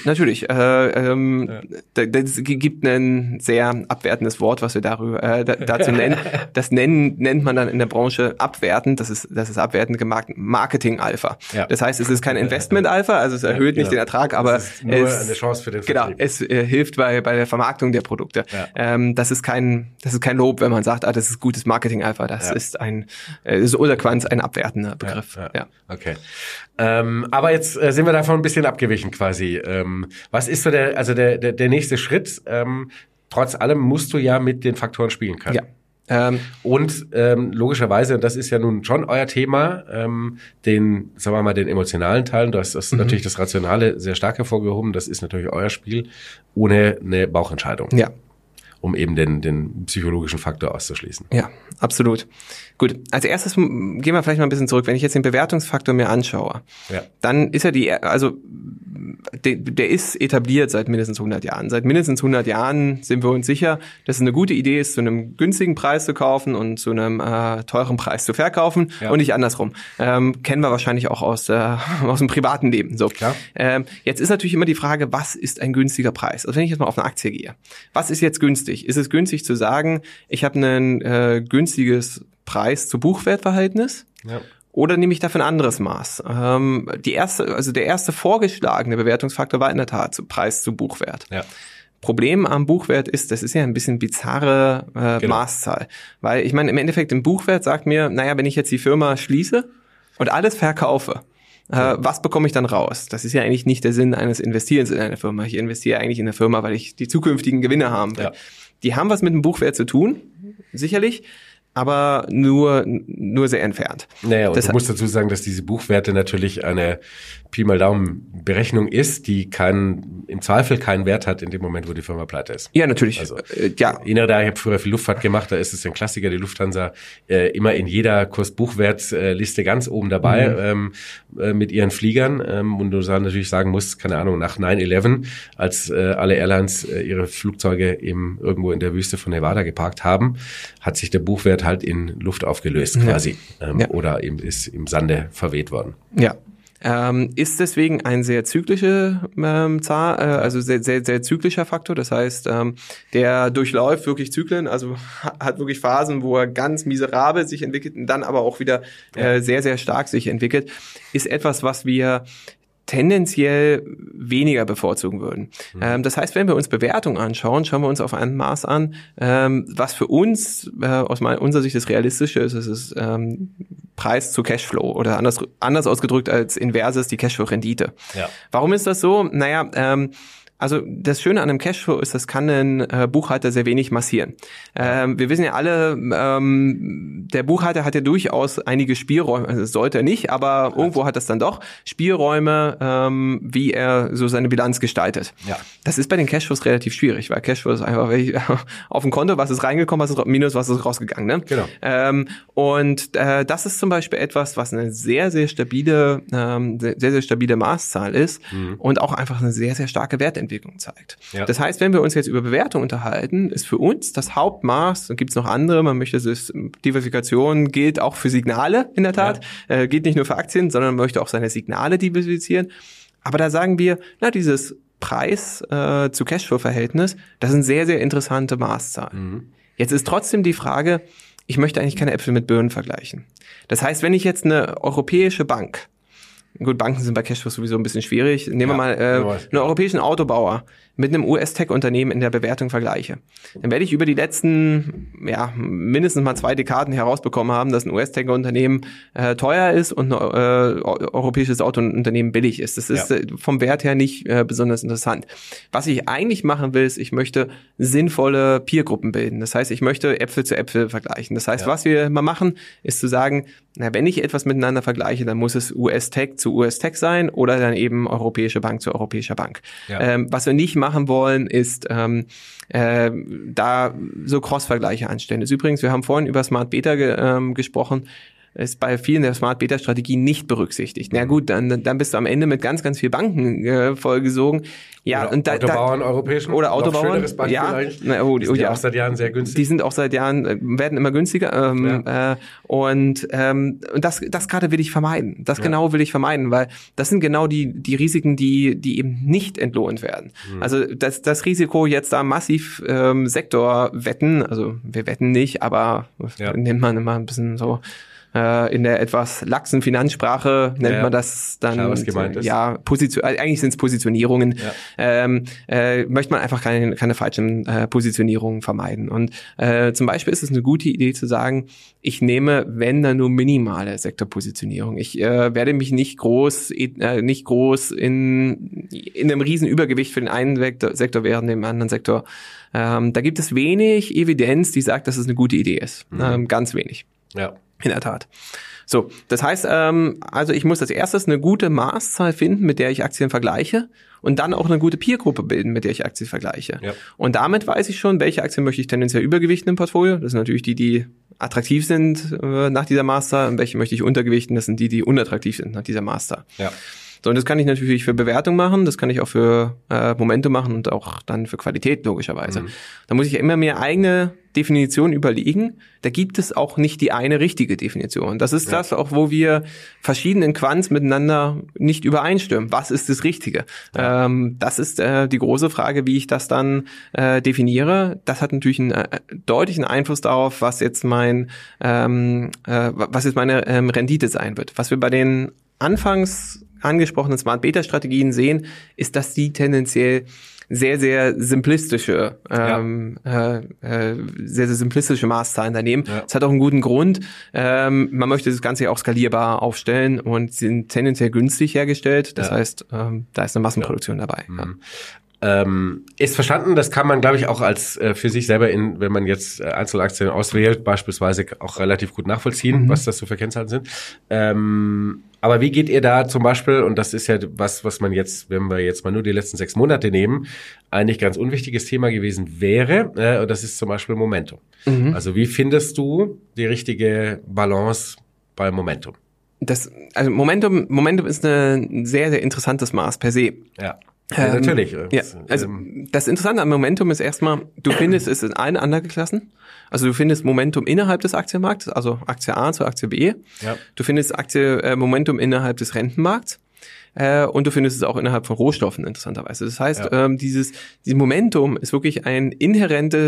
Das gibt ein sehr abwertendes Wort, was wir dazu nennen. Das nennt man dann in der Branche abwertend. Das ist abwertend gemacht Marketing-Alpha. Ja. Das heißt, es ist kein Investment-Alpha, also es erhöht nicht den Ertrag, aber es ist nur eine Chance für den Vertrieb. Genau, es hilft bei der Vermarktung der Produkte. Ja. Das ist kein Lob, wenn man sagt, das ist gutes Marketing-Alpha. Das ist oder Quanz ein abwertender Begriff. Ja. Okay. Aber jetzt sind wir davon ein bisschen abgewichen quasi. Was ist so der nächste Schritt? Trotz allem musst du ja mit den Faktoren spielen können. Ja. Und logischerweise, und das ist ja nun schon euer Thema, den emotionalen Teil, du hast natürlich das Rationale sehr stark hervorgehoben, das ist natürlich euer Spiel, ohne eine Bauchentscheidung. Ja. Um eben den psychologischen Faktor auszuschließen. Ja, absolut. Gut, als erstes gehen wir vielleicht mal ein bisschen zurück. Wenn ich jetzt den Bewertungsfaktor mir anschaue, dann ist der ist etabliert seit mindestens 100 Jahren. Seit mindestens 100 Jahren sind wir uns sicher, dass es eine gute Idee ist, zu einem günstigen Preis zu kaufen und zu einem teuren Preis zu verkaufen und nicht andersrum. Kennen wir wahrscheinlich auch aus dem privaten Leben. So. Jetzt ist natürlich immer die Frage, was ist ein günstiger Preis? Also wenn ich jetzt mal auf eine Aktie gehe, was ist jetzt günstig? Ist es günstig zu sagen, ich habe ein günstiges Preis-zu-Buchwert-Verhältnis? Ja. Oder nehme ich dafür ein anderes Maß? Der erste vorgeschlagene Bewertungsfaktor war in der Tat Preis zu Buchwert. Ja. Problem am Buchwert ist, das ist ja ein bisschen bizarre Maßzahl. Weil ich meine, im Endeffekt im Buchwert sagt mir, wenn ich jetzt die Firma schließe, und alles verkaufe, was bekomme ich dann raus? Das ist ja eigentlich nicht der Sinn eines Investierens in eine Firma. Ich investiere eigentlich in eine Firma, weil ich die zukünftigen Gewinne haben will. Ja. Die haben was mit dem Buchwert zu tun, sicherlich, aber nur sehr entfernt. Naja, und du musst dazu sagen, dass diese Buchwerte natürlich eine Pi mal Daumen Berechnung ist, die im Zweifel keinen Wert hat in dem Moment, wo die Firma pleite ist. Ja, natürlich. Also, ich habe früher viel Luftfahrt gemacht, da ist es ein Klassiker, die Lufthansa immer in jeder Kurs-Buchwert-Liste ganz oben dabei mit ihren Fliegern. Und du natürlich sagen musst, keine Ahnung, nach 9/11, als alle Airlines ihre Flugzeuge irgendwo in der Wüste von Nevada geparkt haben, hat sich der Buchwert halt in Luft aufgelöst quasi oder eben ist im Sande verweht worden. Ja. Ist deswegen ein sehr zyklische Zahl, also sehr, sehr, sehr zyklischer Faktor. Das heißt, der durchläuft wirklich Zyklen, also hat wirklich Phasen, wo er ganz miserabel sich entwickelt und dann aber auch wieder sehr, sehr stark sich entwickelt. Ist etwas, was wir tendenziell weniger bevorzugen würden. Das heißt, wenn wir uns Bewertungen anschauen, schauen wir uns auf ein Maß an, was für uns aus unserer Sicht das Realistische ist. Es ist Preis zu Cashflow oder anders ausgedrückt als inverses die Cashflow-Rendite. Ja. Warum ist das so? Naja, also das Schöne an einem Cashflow ist, das kann ein Buchhalter sehr wenig massieren. Wir wissen ja alle, der Buchhalter hat ja durchaus einige Spielräume, also das sollte er nicht, aber irgendwo hat das dann doch Spielräume, wie er so seine Bilanz gestaltet. Ja. Das ist bei den Cashflows relativ schwierig, weil Cashflow ist einfach auf dem Konto, was ist reingekommen, was ist minus, was ist rausgegangen. Ne? Genau. Und das ist zum Beispiel etwas, was eine sehr, sehr stabile Maßzahl ist und auch einfach eine sehr, sehr starke Wertentwicklung zeigt. Ja. Das heißt, wenn wir uns jetzt über Bewertung unterhalten, ist für uns das Hauptmaß, dann gibt es noch andere, man möchte Diversifikation gilt auch für Signale in der Tat, geht nicht nur für Aktien, sondern man möchte auch seine Signale diversifizieren. Aber da sagen wir, dieses Preis zu Cashflow-Verhältnis, das sind sehr, sehr interessante Maßzahlen. Jetzt ist trotzdem die Frage, ich möchte eigentlich keine Äpfel mit Birnen vergleichen. Das heißt, wenn ich jetzt eine europäische Bank, gut, Banken sind bei Cashflows sowieso ein bisschen schwierig. Nehmen wir mal einen europäischen Autobauer mit einem US-Tech-Unternehmen in der Bewertung vergleiche. Dann werde ich über die letzten, mindestens mal 2 Dekaden herausbekommen haben, dass ein US-Tech-Unternehmen teuer ist und ein europäisches Autounternehmen billig ist. Das ist vom Wert her nicht besonders interessant. Was ich eigentlich machen will, ist, ich möchte sinnvolle Peergruppen bilden. Das heißt, ich möchte Äpfel zu Äpfel vergleichen. Das heißt, was wir mal machen, ist zu sagen, wenn ich etwas miteinander vergleiche, dann muss es US-Tech zu US-Tech sein oder dann eben europäische Bank zu europäischer Bank. Ja. Was wir nicht machen wollen, ist da so Cross-Vergleiche anstellen. Das ist übrigens, wir haben vorhin über Smart Beta gesprochen, ist bei vielen der Smart Beta Strategien nicht berücksichtigt. Na gut, dann bist du am Ende mit ganz, ganz viel Banken vollgesogen. Ja, oder und Autobauern europäischen. Oder Autobauern. Die sind ja auch seit Jahren sehr günstig. Die sind auch seit Jahren, werden immer günstiger. Und das gerade will ich vermeiden. Das genau will ich vermeiden, weil das sind genau die Risiken, die eben nicht entlohnt werden. Also das Risiko jetzt da massiv Sektor wetten, also wir wetten nicht, aber nimmt man immer ein bisschen so in der etwas laxen Finanzsprache nennt man das dann. Klar, was gemeint ist. Ja, eigentlich sind es Positionierungen. Ja. Möchte man einfach keine falschen Positionierungen vermeiden. Und zum Beispiel ist es eine gute Idee zu sagen, ich nehme, wenn dann nur minimale Sektorpositionierung. Ich werde mich nicht groß in einem riesen Übergewicht für den einen Sektor während dem anderen Sektor. Da gibt es wenig Evidenz, die sagt, dass es eine gute Idee ist. Ganz wenig. Ja. In der Tat. So, das heißt, also ich muss als erstes eine gute Maßzahl finden, mit der ich Aktien vergleiche und dann auch eine gute Peergruppe bilden, mit der ich Aktien vergleiche. Ja. Und damit weiß ich schon, welche Aktien möchte ich tendenziell übergewichten im Portfolio. Das sind natürlich die attraktiv sind nach dieser Maßzahl und welche möchte ich untergewichten. Das sind die unattraktiv sind nach dieser Maßzahl. Ja. So, und das kann ich natürlich für Bewertung machen, das kann ich auch für Momente machen und auch dann für Qualität logischerweise. Da muss ich ja immer mehr eigene Definition überlegen. Da gibt es auch nicht die eine richtige Definition. Das ist das auch, wo wir verschiedenen Quants miteinander nicht übereinstimmen. Was ist das Richtige? Ja. Das ist die große Frage, wie ich das dann definiere. Das hat natürlich einen deutlichen Einfluss darauf, was jetzt meine Rendite sein wird. Was wir bei den anfangs angesprochenen Smart Beta Strategien sehen, ist, dass die tendenziell sehr, sehr simplistische, sehr, sehr simplistische Maßzahlen da nehmen. Ja. Das hat auch einen guten Grund. Man möchte das Ganze ja auch skalierbar aufstellen und sind tendenziell günstig hergestellt. Das heißt, da ist eine Massenproduktion dabei. Mhm. Ist verstanden, das kann man, glaube ich, auch als für sich selber, wenn man jetzt Einzelaktien auswählt, beispielsweise auch relativ gut nachvollziehen, was das so für Kennzahlen sind. Aber wie geht ihr da zum Beispiel, und das ist ja was man jetzt, wenn wir jetzt mal nur die letzten 6 Monate nehmen, eigentlich ganz unwichtiges Thema gewesen wäre, und das ist zum Beispiel Momentum. Also wie findest du die richtige Balance bei Momentum? Also Momentum ist ein sehr, sehr interessantes Maß per se. Ja. Ja, natürlich. Ja, also das Interessante am Momentum ist erstmal, du findest es in allen Anlageklassen. Also du findest Momentum innerhalb des Aktienmarkts, also Aktie A zu Aktie B. Ja. Du findest Momentum innerhalb des Rentenmarkts. Und du findest es auch innerhalb von Rohstoffen, interessanterweise. Das heißt, dieses Momentum ist wirklich eine inhärente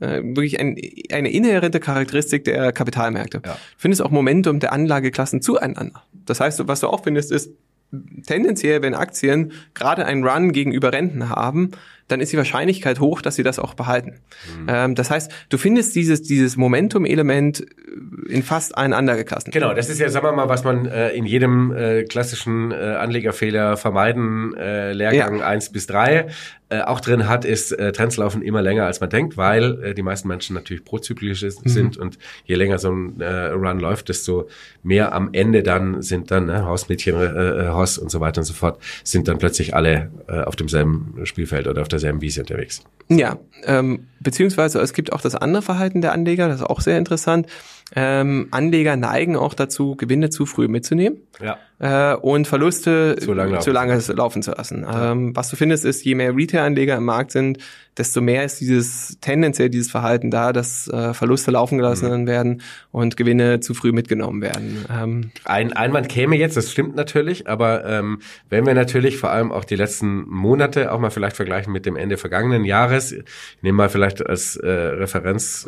Charakteristik der Kapitalmärkte. Ja. Du findest auch Momentum der Anlageklassen zueinander. Das heißt, was du auch findest, ist, tendenziell, wenn Aktien gerade einen Run gegenüber Renten haben, dann ist die Wahrscheinlichkeit hoch, dass sie das auch behalten. Das heißt, du findest dieses Momentum-Element in fast allen Anlageklassen. Genau, das ist ja, sagen wir mal, was man in jedem klassischen Anlegerfehler vermeiden, Lehrgang 1 bis 3 auch drin hat, ist, Trends laufen immer länger, als man denkt, weil die meisten Menschen natürlich prozyklisch sind und je länger so ein Run läuft, desto mehr am Ende dann sind dann Hausmädchen, Haus und so weiter und so fort, sind dann plötzlich alle auf demselben Spielfeld oder auf derselben Wiese unterwegs. Ja, beziehungsweise es gibt auch das andere Verhalten der Anleger, das ist auch sehr interessant. Anleger neigen auch dazu, Gewinne zu früh mitzunehmen und Verluste zu lange laufen zu lassen. Was du findest, ist, je mehr Retail-Anleger im Markt sind, desto mehr ist tendenziell dieses Verhalten da, dass Verluste laufen gelassen werden und Gewinne zu früh mitgenommen werden. Ein Einwand käme jetzt, das stimmt natürlich, aber wenn wir natürlich vor allem auch die letzten Monate auch mal vielleicht vergleichen mit dem Ende vergangenen Jahres, ich nehme mal vielleicht als Referenz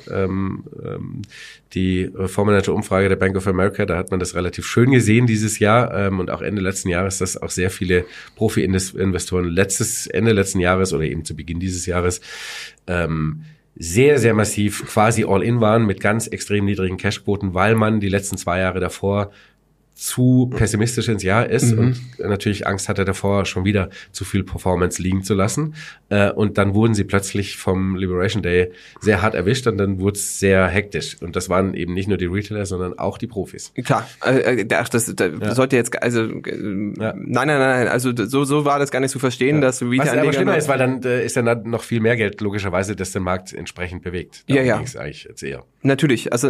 die Fondsmanager-Umfrage der Bank of America, da hat man das relativ schön gesehen dieses Jahr und auch Ende letzten Jahres, dass auch sehr viele Profi-Investoren Ende letzten Jahres oder eben zu Beginn dieses Jahres sehr, sehr massiv quasi all-in waren mit ganz extrem niedrigen Cashquoten, weil man die letzten 2 Jahre davor zu pessimistisch ins Jahr ist und natürlich Angst hatte davor, schon wieder zu viel Performance liegen zu lassen. Und dann wurden sie plötzlich vom Liberation Day sehr hart erwischt und dann wurde es sehr hektisch. Und das waren eben nicht nur die Retailer, sondern auch die Profis. Klar, das sollte jetzt, nein, also so war das gar nicht zu verstehen, dass Retailer... Was aber schlimmer ist, weil dann ist dann noch viel mehr Geld, logischerweise, das den Markt entsprechend bewegt. Darum ging's eigentlich jetzt eher. Natürlich, also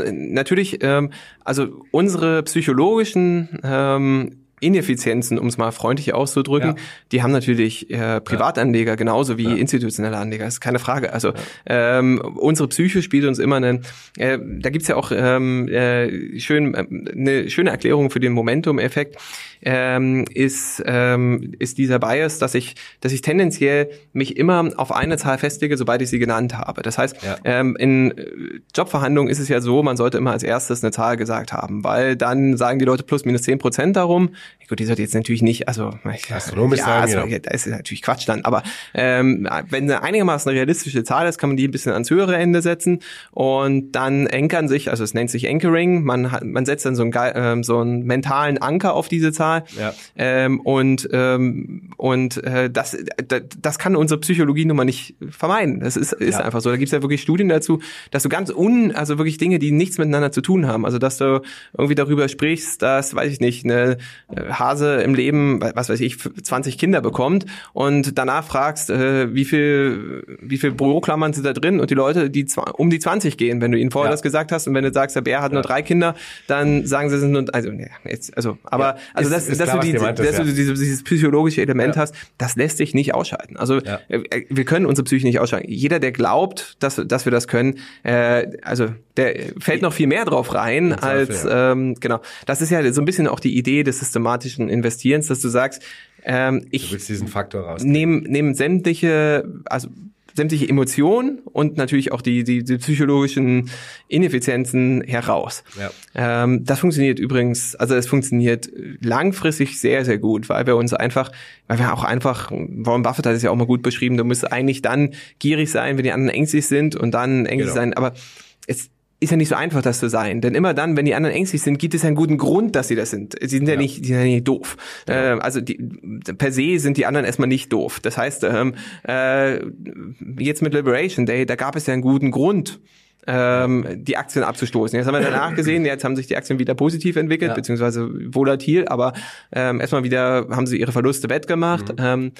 unsere psychologischen Ineffizienzen, um es mal freundlich auszudrücken, die haben natürlich Privatanleger genauso wie institutionelle Anleger, das ist keine Frage. Also unsere Psyche spielt uns immer da gibt's ja auch eine schöne Erklärung für den Momentum-Effekt, ist dieser Bias, dass ich tendenziell mich immer auf eine Zahl festlege, sobald ich sie genannt habe. Das heißt, in Jobverhandlungen ist es ja so, man sollte immer als erstes eine Zahl gesagt haben, weil dann sagen die Leute plus minus 10% darum. Gut, die sollte jetzt natürlich nicht, astronomisch sagen, das ist natürlich Quatsch dann, aber wenn eine einigermaßen realistische Zahl ist, kann man die ein bisschen ans höhere Ende setzen und dann ankern sich, also es nennt sich Anchoring, man setzt dann so einen mentalen Anker auf diese Zahl. Das kann unsere Psychologie nun mal nicht vermeiden. Das ist einfach so. Da gibt's ja wirklich Studien dazu, dass du also wirklich Dinge, die nichts miteinander zu tun haben. Also dass du irgendwie darüber sprichst, dass, weiß ich nicht, eine Hase im Leben, was weiß ich, 20 Kinder bekommt und danach fragst, wie viel Büroklammern sind da drin und die Leute, die um die 20 gehen, wenn du ihnen vorher das gesagt hast und wenn du sagst, der Bär hat nur 3 Kinder, dann sagen sie, es sind nur, dass du dieses psychologische Element hast, das lässt sich nicht ausschalten. Also wir können unsere Psyche nicht ausschalten. Jeder, der glaubt, dass wir das können, der fällt noch viel mehr drauf rein als genau. Das ist ja so ein bisschen auch die Idee des systematischen Investierens, dass du sagst, du willst diesen Faktor rausnehmen. Nehmen sämtliche, also sämtliche Emotionen und natürlich auch die psychologischen Ineffizienzen heraus. Ja. Das funktioniert übrigens, also es funktioniert langfristig sehr, sehr gut, weil wir auch einfach, Warren Buffett hat es ja auch mal gut beschrieben, du musst eigentlich dann gierig sein, wenn die anderen ängstlich sind und dann ängstlich sein, aber es ist ja nicht so einfach, das zu sein. Denn immer dann, wenn die anderen ängstlich sind, gibt es ja einen guten Grund, dass sie das sind. Sie sind ja nicht doof. Ja. Also per se sind die anderen erstmal nicht doof. Das heißt, jetzt mit Liberation Day, da gab es ja einen guten Grund, die Aktien abzustoßen. Jetzt haben wir danach gesehen, jetzt haben sich die Aktien wieder positiv entwickelt, beziehungsweise volatil, aber erstmal wieder haben sie ihre Verluste wettgemacht.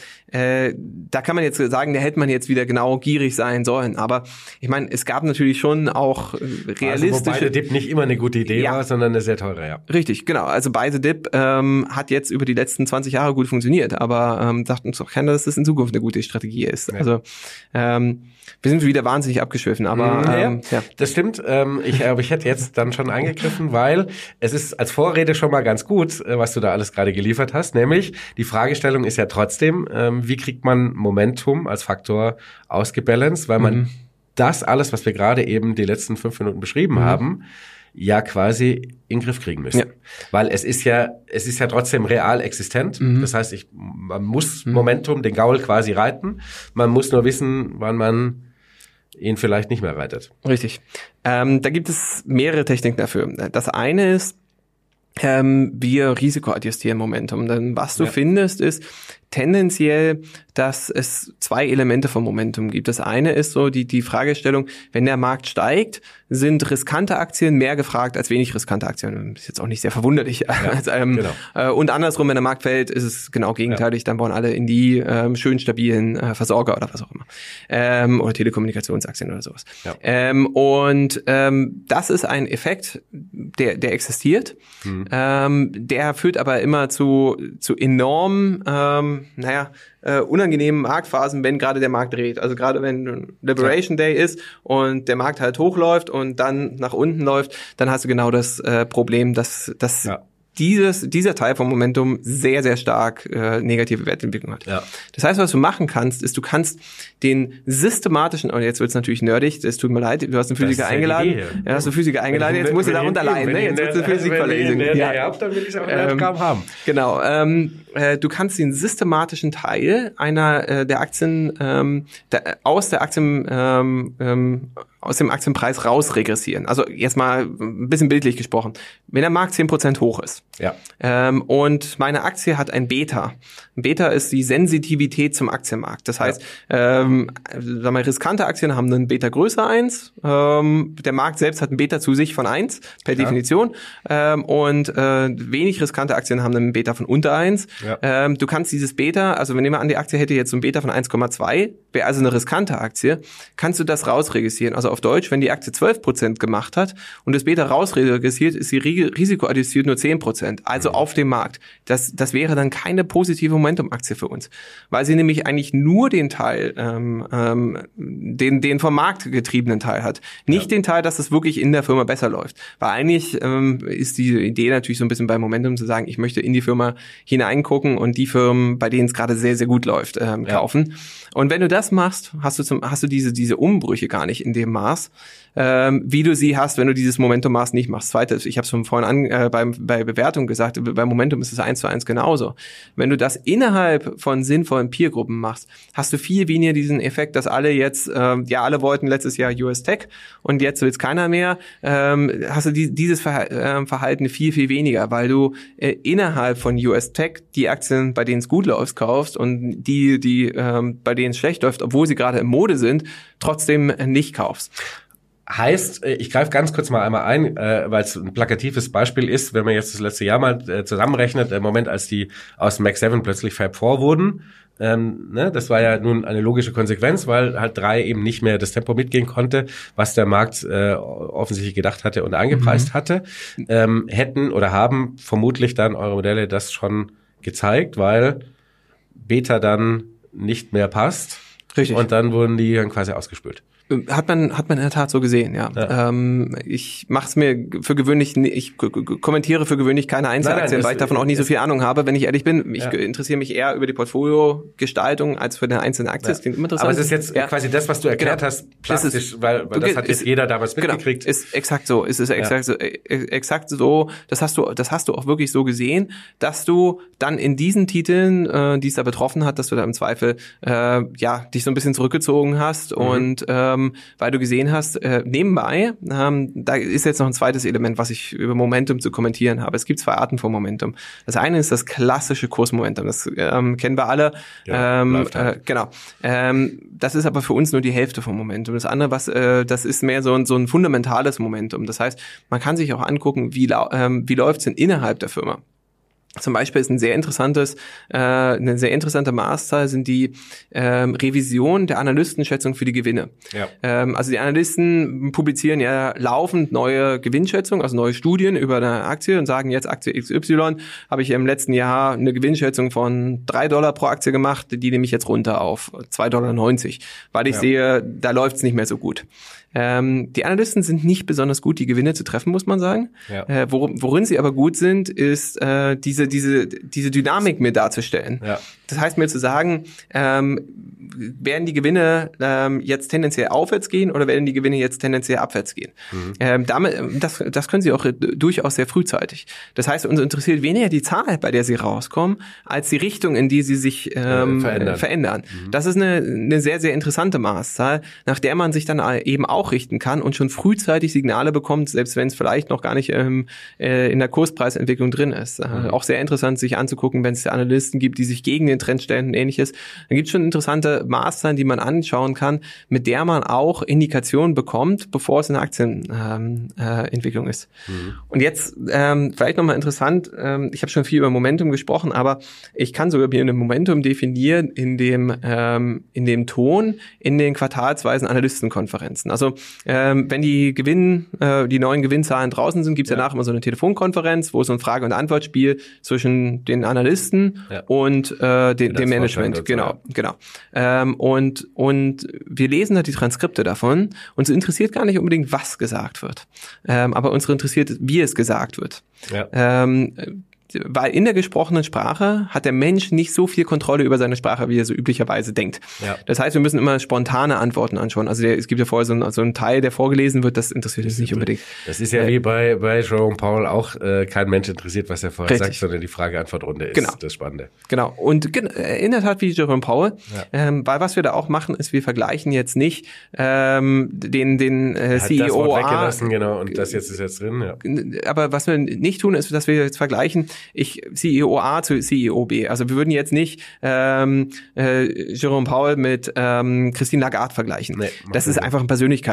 Da kann man jetzt sagen, da hätte man jetzt wieder genau gierig sein sollen. Aber ich meine, es gab natürlich schon auch realistische... Also, wobei der Dip nicht immer eine gute Idee war, sondern eine sehr teure, Richtig, genau. Also Buy the Dip hat jetzt über die letzten 20 Jahre gut funktioniert, aber sagt uns doch keiner, dass das in Zukunft eine gute Strategie ist. Ja. Also wir sind wieder wahnsinnig abgeschwiffen, aber das stimmt. Ich hätte jetzt dann schon eingegriffen, weil es ist als Vorrede schon mal ganz gut, was du da alles gerade geliefert hast. Nämlich, die Fragestellung ist ja trotzdem, wie kriegt man Momentum als Faktor ausgebalanced, weil man das alles, was wir gerade eben die letzten 5 Minuten beschrieben haben, ja quasi in den Griff kriegen müssen. Ja. Weil es ist ja trotzdem real existent. Das heißt, man muss Momentum, den Gaul quasi reiten. Man muss nur wissen, wann man ihn vielleicht nicht mehr reitet. Richtig. Da gibt es mehrere Techniken dafür. Das eine ist, wir risikoadjustieren Momentum. Denn was du findest, ist tendenziell, dass es 2 Elemente vom Momentum gibt. Das eine ist so die Fragestellung, wenn der Markt steigt, sind riskante Aktien mehr gefragt als wenig riskante Aktien. Das ist jetzt auch nicht sehr verwunderlich. Ja, und andersrum, wenn der Markt fällt, ist es genau gegenteilig. Dann wollen alle in die schön stabilen Versorger oder was auch immer. Oder Telekommunikationsaktien oder sowas. Ja. Das ist ein Effekt, der existiert. Der führt aber immer zu enorm unangenehmen Marktphasen, wenn gerade der Markt dreht. Also gerade wenn Liberation Day ist und der Markt halt hochläuft und dann nach unten läuft, dann hast du genau das Problem, dass dieser Teil vom Momentum sehr, sehr stark negative Wertentwicklung hat. Ja. Das heißt, was du machen kannst, ist, du kannst den systematischen, und jetzt wird's natürlich nerdig, es tut mir leid, du hast einen Physiker eingeladen. Ja, hast du Physiker eingeladen, jetzt musst du darunter leiden, ne? Jetzt wird's eine Physikverlesung. Dann will ich auch einen Gramm haben. Genau. Du kannst den systematischen Teil einer der Aktien aus dem Aktienpreis rausregressieren. Also jetzt mal ein bisschen bildlich gesprochen. Wenn der Markt 10% hoch ist und meine Aktie hat ein Beta. Ein Beta ist die Sensitivität zum Aktienmarkt. Das heißt, riskante Aktien haben einen Beta größer 1. Der Markt selbst hat ein Beta zu sich von 1 per Definition. Und wenig riskante Aktien haben einen Beta von unter 1. Ja. Du kannst dieses Beta, also wenn jemand an die Aktie hätte jetzt so ein Beta von 1,2, wäre also eine riskante Aktie, kannst du das rausregistrieren. Also auf Deutsch, wenn die Aktie 12% gemacht hat und das Beta rausregistriert, ist sie risikoadjustiert nur 10%. Also auf dem Markt. Das wäre dann keine positive Momentum-Aktie für uns. Weil sie nämlich eigentlich nur den Teil, den vom Markt getriebenen Teil hat. Nicht den Teil, dass es wirklich in der Firma besser läuft. Weil eigentlich ist die Idee natürlich so ein bisschen bei Momentum zu sagen, ich möchte in die Firma hineingucken und die Firmen, bei denen es gerade sehr, sehr gut läuft, kaufen. Und wenn du das machst, hast du diese Umbrüche gar nicht in dem Maß, wie du sie hast, wenn du dieses Momentum-Maß nicht machst. Zweites, ich habe es von vorhin bei Bewertung gesagt, bei Momentum ist es 1:1 genauso. Wenn du das innerhalb von sinnvollen Peergruppen machst, hast du viel weniger diesen Effekt, dass alle jetzt, alle wollten letztes Jahr US Tech und jetzt will es keiner mehr, hast du dieses Verhalten viel, viel weniger, weil du innerhalb von US Tech die Aktien, bei denen es gut läuft, kaufst und die bei denen es schlecht läuft, obwohl sie gerade in Mode sind, trotzdem nicht kaufst. Heißt, ich greife ganz kurz mal einmal ein, weil es ein plakatives Beispiel ist, wenn man jetzt das letzte Jahr mal zusammenrechnet, im Moment, als die aus dem Mac 7 plötzlich Fab 4 wurden, das war ja nun eine logische Konsequenz, weil halt 3 eben nicht mehr das Tempo mitgehen konnte, was der Markt offensichtlich gedacht hatte und eingepreist hatte, hätten oder haben vermutlich dann eure Modelle das schon gezeigt, weil Beta dann nicht mehr passt. Richtig. Und dann wurden die dann quasi ausgespült. Hat man in der Tat so gesehen, ja. Ich mache es mir für gewöhnlich, ich kommentiere für gewöhnlich keine Einzelaktien, weil ich davon auch nicht so viel Ahnung habe, wenn ich ehrlich bin. Ich interessiere mich eher über die Portfoliogestaltung als für eine einzene Aktie. Das klingt immer interessant. Aber es ist jetzt quasi das, was du erklärt hast, plastisch, weil das hat jetzt jeder damals mitgekriegt. Ist exakt so. Es ist exakt so. Das hast du auch wirklich so gesehen, dass du dann in diesen Titeln, die es da betroffen hat, dass du da im Zweifel dich so ein bisschen zurückgezogen hast und weil du gesehen hast, nebenbei, da ist jetzt noch ein zweites Element, was ich über Momentum zu kommentieren habe. Es gibt zwei Arten von Momentum. Das eine ist das klassische Kursmomentum. Das kennen wir alle. Genau. Das ist aber für uns nur die Hälfte vom Momentum. Das andere, das ist mehr so ein fundamentales Momentum. Das heißt, man kann sich auch angucken, wie läuft's denn innerhalb der Firma. Zum Beispiel ist eine sehr interessante Maßzahl sind die Revision der Analystenschätzung für die Gewinne. Ja. Also die Analysten publizieren ja laufend neue Gewinnschätzungen, also neue Studien über eine Aktie und sagen jetzt Aktie XY habe ich im letzten Jahr eine Gewinnschätzung von $3 pro Aktie gemacht, die nehme ich jetzt runter auf $2,90, weil ich sehe, da läuft's nicht mehr so gut. Die Analysten sind nicht besonders gut, die Gewinne zu treffen, muss man sagen. Ja. Worin sie aber gut sind, ist diese Dynamik mir darzustellen. Ja. Das heißt mir zu sagen, werden die Gewinne jetzt tendenziell aufwärts gehen oder werden die Gewinne jetzt tendenziell abwärts gehen? Das können sie auch durchaus sehr frühzeitig. Das heißt, uns interessiert weniger die Zahl, bei der sie rauskommen, als die Richtung, in die sie sich verändern. Das ist eine sehr, sehr interessante Maßzahl, nach der man sich dann eben auch richten kann und schon frühzeitig Signale bekommt, selbst wenn es vielleicht noch gar nicht in der Kurspreisentwicklung drin ist. Auch sehr interessant, sich anzugucken, wenn es Analysten gibt, die sich gegen den Trend stellen und ähnliches. Dann gibt es schon interessante Maßzahlen, die man anschauen kann, mit der man auch Indikationen bekommt, bevor es eine Aktienentwicklung ist. Und jetzt vielleicht nochmal interessant, ich habe schon viel über Momentum gesprochen, aber ich kann sogar mir ein Momentum definieren in dem Ton in den quartalsweisen Analystenkonferenzen. Also wenn die neuen Gewinnzahlen draußen sind, gibt es danach immer so eine Telefonkonferenz, wo so ein Frage- und Antwortspiel zwischen den Analysten und dem Management. Genau. Und wir lesen da die Transkripte davon. Uns interessiert gar nicht unbedingt, was gesagt wird. Aber uns interessiert, wie es gesagt wird. Ja. Weil in der gesprochenen Sprache hat der Mensch nicht so viel Kontrolle über seine Sprache, wie er so üblicherweise denkt. Ja. Das heißt, wir müssen immer spontane Antworten anschauen. Also es gibt ja vorher so einen Teil, der vorgelesen wird, das interessiert uns nicht unbedingt. Das ist ja wie bei Jerome Powell auch, kein Mensch interessiert, was er vorher sagt, sondern die Frage-Antwort-Runde ist das Spannende. Genau. Und in der Tat wie Jerome Powell, weil was wir da auch machen, ist, wir vergleichen jetzt nicht den CEO. Das Wort weggelassen, genau, und das jetzt ist jetzt drin. Ja. Aber was wir nicht tun, ist, dass wir jetzt vergleichen, CEO A zu CEO B. Also wir würden jetzt nicht Jerome Powell mit Christine Lagarde vergleichen. Nee, das ist einfach eine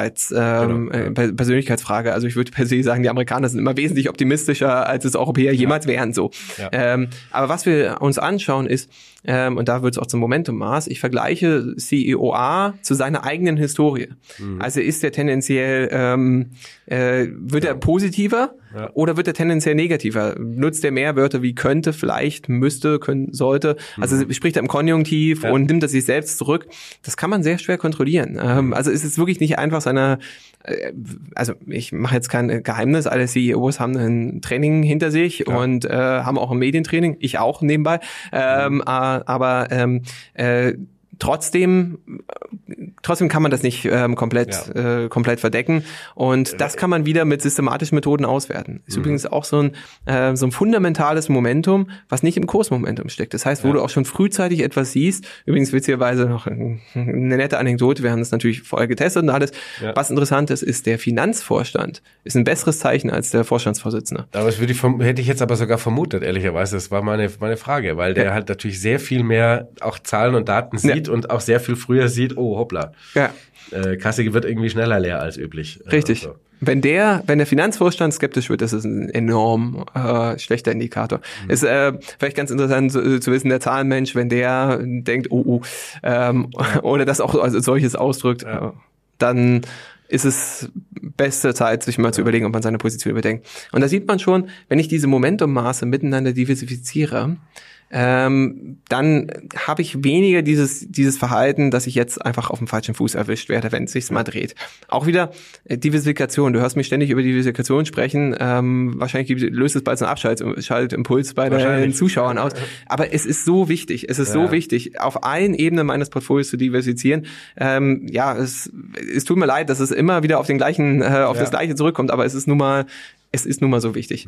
Persönlichkeitsfrage. Also ich würde per se sagen, die Amerikaner sind immer wesentlich optimistischer, als es Europäer jemals wären. So. Ja. Aber was wir uns anschauen ist, und da wird es auch zum Momentum-Maß, ich vergleiche CEO A zu seiner eigenen Historie. Also ist der tendenziell, wird er positiver oder wird er tendenziell negativer? Nutzt er mehr Wörter wie könnte, vielleicht, müsste, sollte? Also spricht er im Konjunktiv und nimmt er sich selbst zurück? Das kann man sehr schwer kontrollieren. Also ist es wirklich nicht einfach also ich mache jetzt kein Geheimnis, alle CEOs haben ein Training hinter sich und haben auch ein Medientraining, ich auch nebenbei, aber Trotzdem kann man das nicht komplett verdecken und das kann man wieder mit systematischen Methoden auswerten. Ist übrigens auch so ein fundamentales Momentum, was nicht im Kursmomentum steckt. Das heißt, wo du auch schon frühzeitig etwas siehst, übrigens witzigerweise noch eine nette Anekdote, wir haben das natürlich vorher getestet und alles. Ja. Was interessant ist, der Finanzvorstand ist ein besseres Zeichen als der Vorstandsvorsitzende. Aber das hätte ich jetzt aber sogar vermutet, ehrlicherweise. Das war meine Frage, weil der halt natürlich sehr viel mehr auch Zahlen und Daten sieht und auch sehr viel früher sieht, oh hoppla, Kasse wird irgendwie schneller leer als üblich. Richtig. So. Wenn der Finanzvorstand skeptisch wird, das ist ein enorm schlechter Indikator. Ist vielleicht ganz interessant zu wissen, der Zahlenmensch, wenn der denkt, oder das auch als solches ausdrückt, dann ist es beste Zeit, sich mal zu überlegen, ob man seine Position überdenkt. Und da sieht man schon, wenn ich diese Momentummaße miteinander diversifiziere, dann habe ich weniger dieses Verhalten, dass ich jetzt einfach auf dem falschen Fuß erwischt werde, wenn es sich mal dreht. Auch wieder Diversifikation. Du hörst mich ständig über Diversifikation sprechen. Wahrscheinlich löst es bald so einen Abschaltimpuls bei den Zuschauern aus. Aber es ist so wichtig. Es ist so wichtig, auf allen Ebenen meines Portfolios zu diversifizieren. Es tut mir leid, dass es immer wieder auf den gleichen, das Gleiche zurückkommt, aber es ist nun mal so wichtig.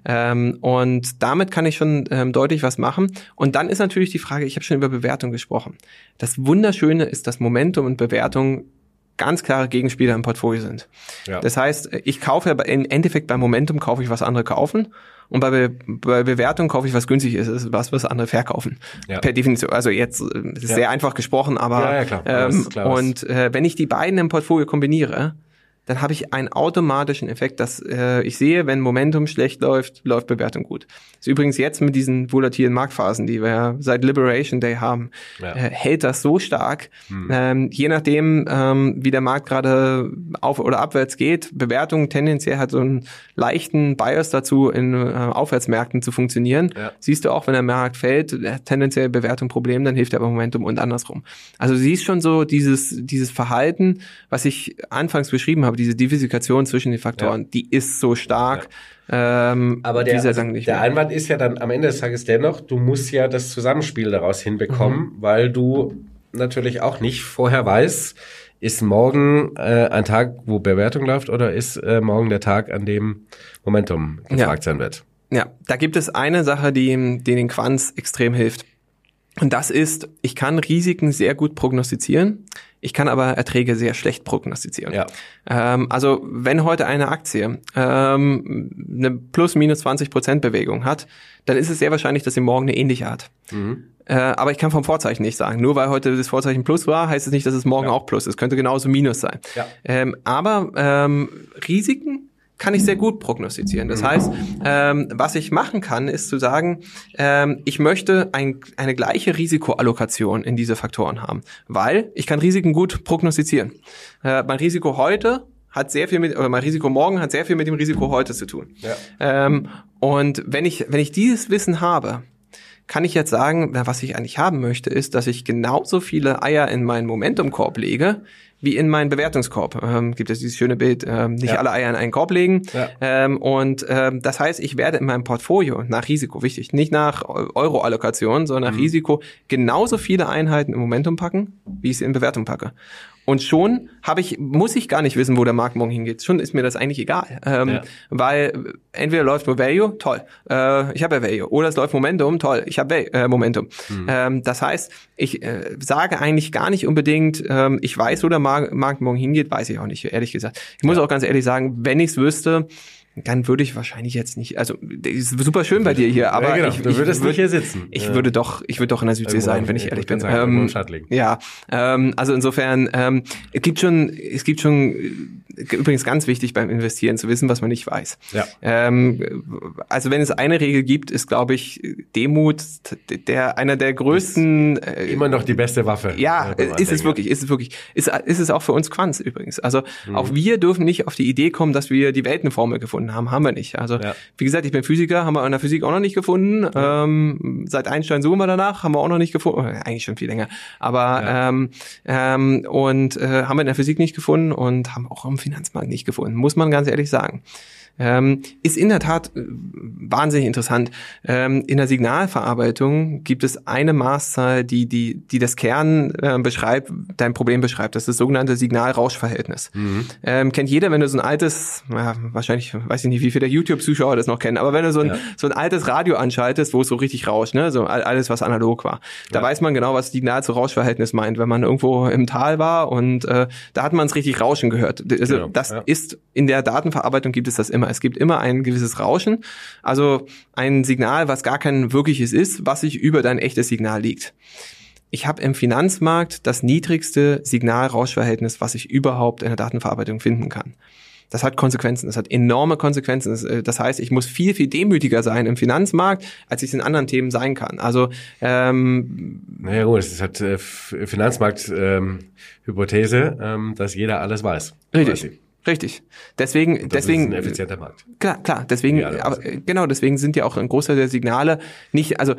Und damit kann ich schon deutlich was machen. Und dann ist natürlich die Frage, ich habe schon über Bewertung gesprochen. Das Wunderschöne ist, dass Momentum und Bewertung ganz klare Gegenspieler im Portfolio sind. Ja. Das heißt, ich kaufe im Endeffekt bei Momentum kaufe ich, was andere kaufen. Und bei Bewertung kaufe ich, was günstig ist, was andere verkaufen. Ja. Per Definition. Also jetzt ist sehr einfach gesprochen, aber klar. Wenn ich die beiden im Portfolio kombiniere, dann habe ich einen automatischen Effekt, dass ich sehe, wenn Momentum schlecht läuft, läuft Bewertung gut. Das ist übrigens jetzt mit diesen volatilen Marktphasen, die wir seit Liberation Day haben, hält das so stark. Je nachdem, wie der Markt gerade auf- oder abwärts geht, Bewertung tendenziell hat so einen leichten Bias dazu, in Aufwärtsmärkten zu funktionieren. Ja. Siehst du auch, wenn der Markt fällt, tendenziell Bewertung Problem, dann hilft aber Momentum und andersrum. Also siehst schon so dieses Verhalten, was ich anfangs beschrieben habe, diese Diversifikation zwischen den Faktoren, die ist so stark. Ja. Aber der Einwand ist ja dann am Ende des Tages dennoch, du musst ja das Zusammenspiel daraus hinbekommen, weil du natürlich auch nicht vorher weißt, ist morgen ein Tag, wo Bewertung läuft, oder ist morgen der Tag, an dem Momentum gefragt sein wird? Ja, da gibt es eine Sache, die den Quants extrem hilft. Und das ist, ich kann Risiken sehr gut prognostizieren, ich kann aber Erträge sehr schlecht prognostizieren. Ja. Also wenn heute eine Aktie eine plus-minus 20% Bewegung hat, dann ist es sehr wahrscheinlich, dass sie morgen eine ähnliche hat. Aber ich kann vom Vorzeichen nicht sagen. Nur weil heute das Vorzeichen Plus war, heißt es nicht, dass es morgen auch Plus ist. Es könnte genauso Minus sein. Ja. Aber Risiken kann ich sehr gut prognostizieren. Das heißt, was ich machen kann, ist zu sagen, ich möchte eine gleiche Risikoallokation in diese Faktoren haben, weil ich kann Risiken gut prognostizieren. Mein Risiko heute hat sehr viel mein Risiko morgen hat sehr viel mit dem Risiko heute zu tun. Ja. Und wenn ich dieses Wissen habe, kann ich jetzt sagen, was ich eigentlich haben möchte, ist, dass ich genauso viele Eier in meinen Momentumkorb lege, wie in meinen Bewertungskorb. Gibt es dieses schöne Bild, nicht alle Eier in einen Korb legen. Ja. Das heißt, ich werde in meinem Portfolio nach Risiko, wichtig, nicht nach Euro-Allokation, sondern nach Risiko genauso viele Einheiten im Momentum packen, wie ich sie in Bewertung packe. Und schon muss ich gar nicht wissen, wo der Markt morgen hingeht. Schon ist mir das eigentlich egal. Weil entweder läuft nur Value, toll, ich habe ja Value. Oder es läuft Momentum, toll, ich habe Momentum. Das heißt, ich sage eigentlich gar nicht unbedingt, ich weiß, wo der Markt morgen hingeht, weiß ich auch nicht, ehrlich gesagt. Ich muss auch ganz ehrlich sagen, wenn ich es wüsste, dann würde ich wahrscheinlich jetzt nicht, also ist super schön bei dir hier, aber du würdest nicht hier sitzen. Ich würde doch in der Südsee sein, wenn ich ehrlich bin. Also insofern, es gibt schon übrigens ganz wichtig beim Investieren zu wissen, was man nicht weiß. Ja. Also wenn es eine Regel gibt, ist, glaube ich, Demut einer der größten. Immer noch die beste Waffe. Ja, ist es wirklich. Ist es auch für uns Quants übrigens. Also auch wir dürfen nicht auf die Idee kommen, dass wir die Weltenformel gefunden haben wir nicht. Also wie gesagt, ich bin Physiker, haben wir in der Physik auch noch nicht gefunden. Seit Einstein suchen wir danach, haben wir auch noch nicht gefunden. Eigentlich schon viel länger. Aber haben wir in der Physik nicht gefunden und haben auch im Finanzmarkt nicht gefunden, muss man ganz ehrlich sagen. Ist in der Tat wahnsinnig interessant. In der Signalverarbeitung gibt es eine Maßzahl, die das Kern beschreibt, dein Problem beschreibt. Das ist das sogenannte Signal-Rausch-Verhältnis. Kennt jeder, wenn du so ein altes, wahrscheinlich, weiß ich nicht, wie viele der YouTube-Zuschauer das noch kennen, aber wenn du so ein altes Radio anschaltest, wo es so richtig rauscht, ne, so alles, was analog war, da weiß man genau, was Signal-zu-Rausch-Verhältnis meint, wenn man irgendwo im Tal war und da hat man es richtig rauschen gehört. Also ist in der Datenverarbeitung gibt es das immer. Es gibt immer ein gewisses Rauschen, also ein Signal, was gar kein wirkliches ist, was sich über dein echtes Signal liegt. Ich habe im Finanzmarkt das niedrigste Signal-Rausch-Verhältnis, was ich überhaupt in der Datenverarbeitung finden kann. Das hat Konsequenzen, das hat enorme Konsequenzen. Das heißt, ich muss viel, viel demütiger sein im Finanzmarkt, als ich es in anderen Themen sein kann. Also naja gut, es hat Finanzmarkt-Hypothese, dass jeder alles weiß. Richtig. Richtig. Deswegen ist ein effizienter Markt. Klar, deswegen, aber, genau, deswegen sind ja auch ein Großteil der Signale nicht, also,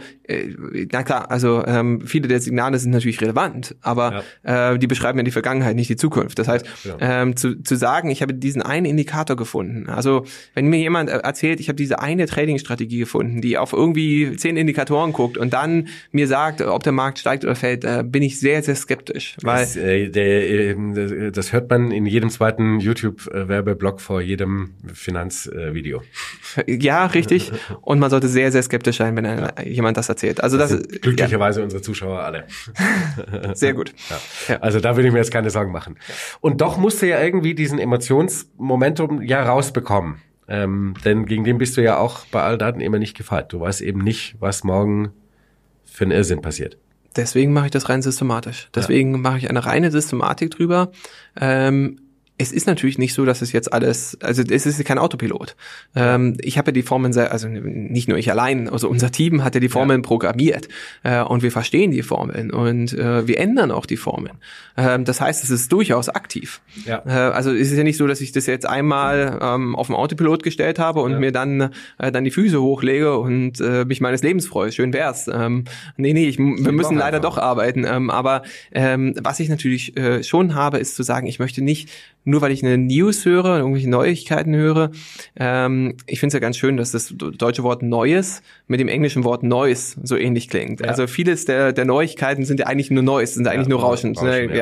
viele der Signale sind natürlich relevant, aber die beschreiben ja die Vergangenheit, nicht die Zukunft. Das heißt, zu sagen, ich habe diesen einen Indikator gefunden, also wenn mir jemand erzählt, ich habe diese eine Trading-Strategie gefunden, die auf irgendwie 10 Indikatoren guckt und dann mir sagt, ob der Markt steigt oder fällt, bin ich sehr, sehr skeptisch. Weil das hört man in jedem zweiten YouTube-Werbeblock vor jedem Finanzvideo. Ja, richtig. Und man sollte sehr, sehr skeptisch sein, wenn jemand das erzählt. Also das sind glücklicherweise unsere Zuschauer alle. Sehr gut. Ja. Also da will ich mir jetzt keine Sorgen machen. Und doch musst du ja irgendwie diesen Emotionsmomentum rausbekommen. Denn gegen den bist du ja auch bei allen Daten immer nicht gefeit. Du weißt eben nicht, was morgen für ein Irrsinn passiert. Deswegen mache ich das rein systematisch. Deswegen mache ich eine reine Systematik drüber. Es ist natürlich nicht so, dass es jetzt alles, also es ist kein Autopilot. Ich habe ja die Formeln, also nicht nur ich allein, also unser Team hat ja die Formeln programmiert und wir verstehen die Formeln und wir ändern auch die Formeln. Das heißt, es ist durchaus aktiv. Ja. Also es ist ja nicht so, dass ich das jetzt einmal auf den Autopilot gestellt habe und mir dann die Füße hochlege und mich meines Lebens freue. Schön wär's. Wir müssen leider doch arbeiten. Aber was ich natürlich schon habe, ist zu sagen, ich möchte nicht nur weil ich eine News höre, irgendwelche Neuigkeiten höre. Ich finde es ja ganz schön, dass das deutsche Wort Neues mit dem englischen Wort Noise so ähnlich klingt. Ja. Also vieles der Neuigkeiten sind ja eigentlich nur Noise, sind ja eigentlich nur Rauschen.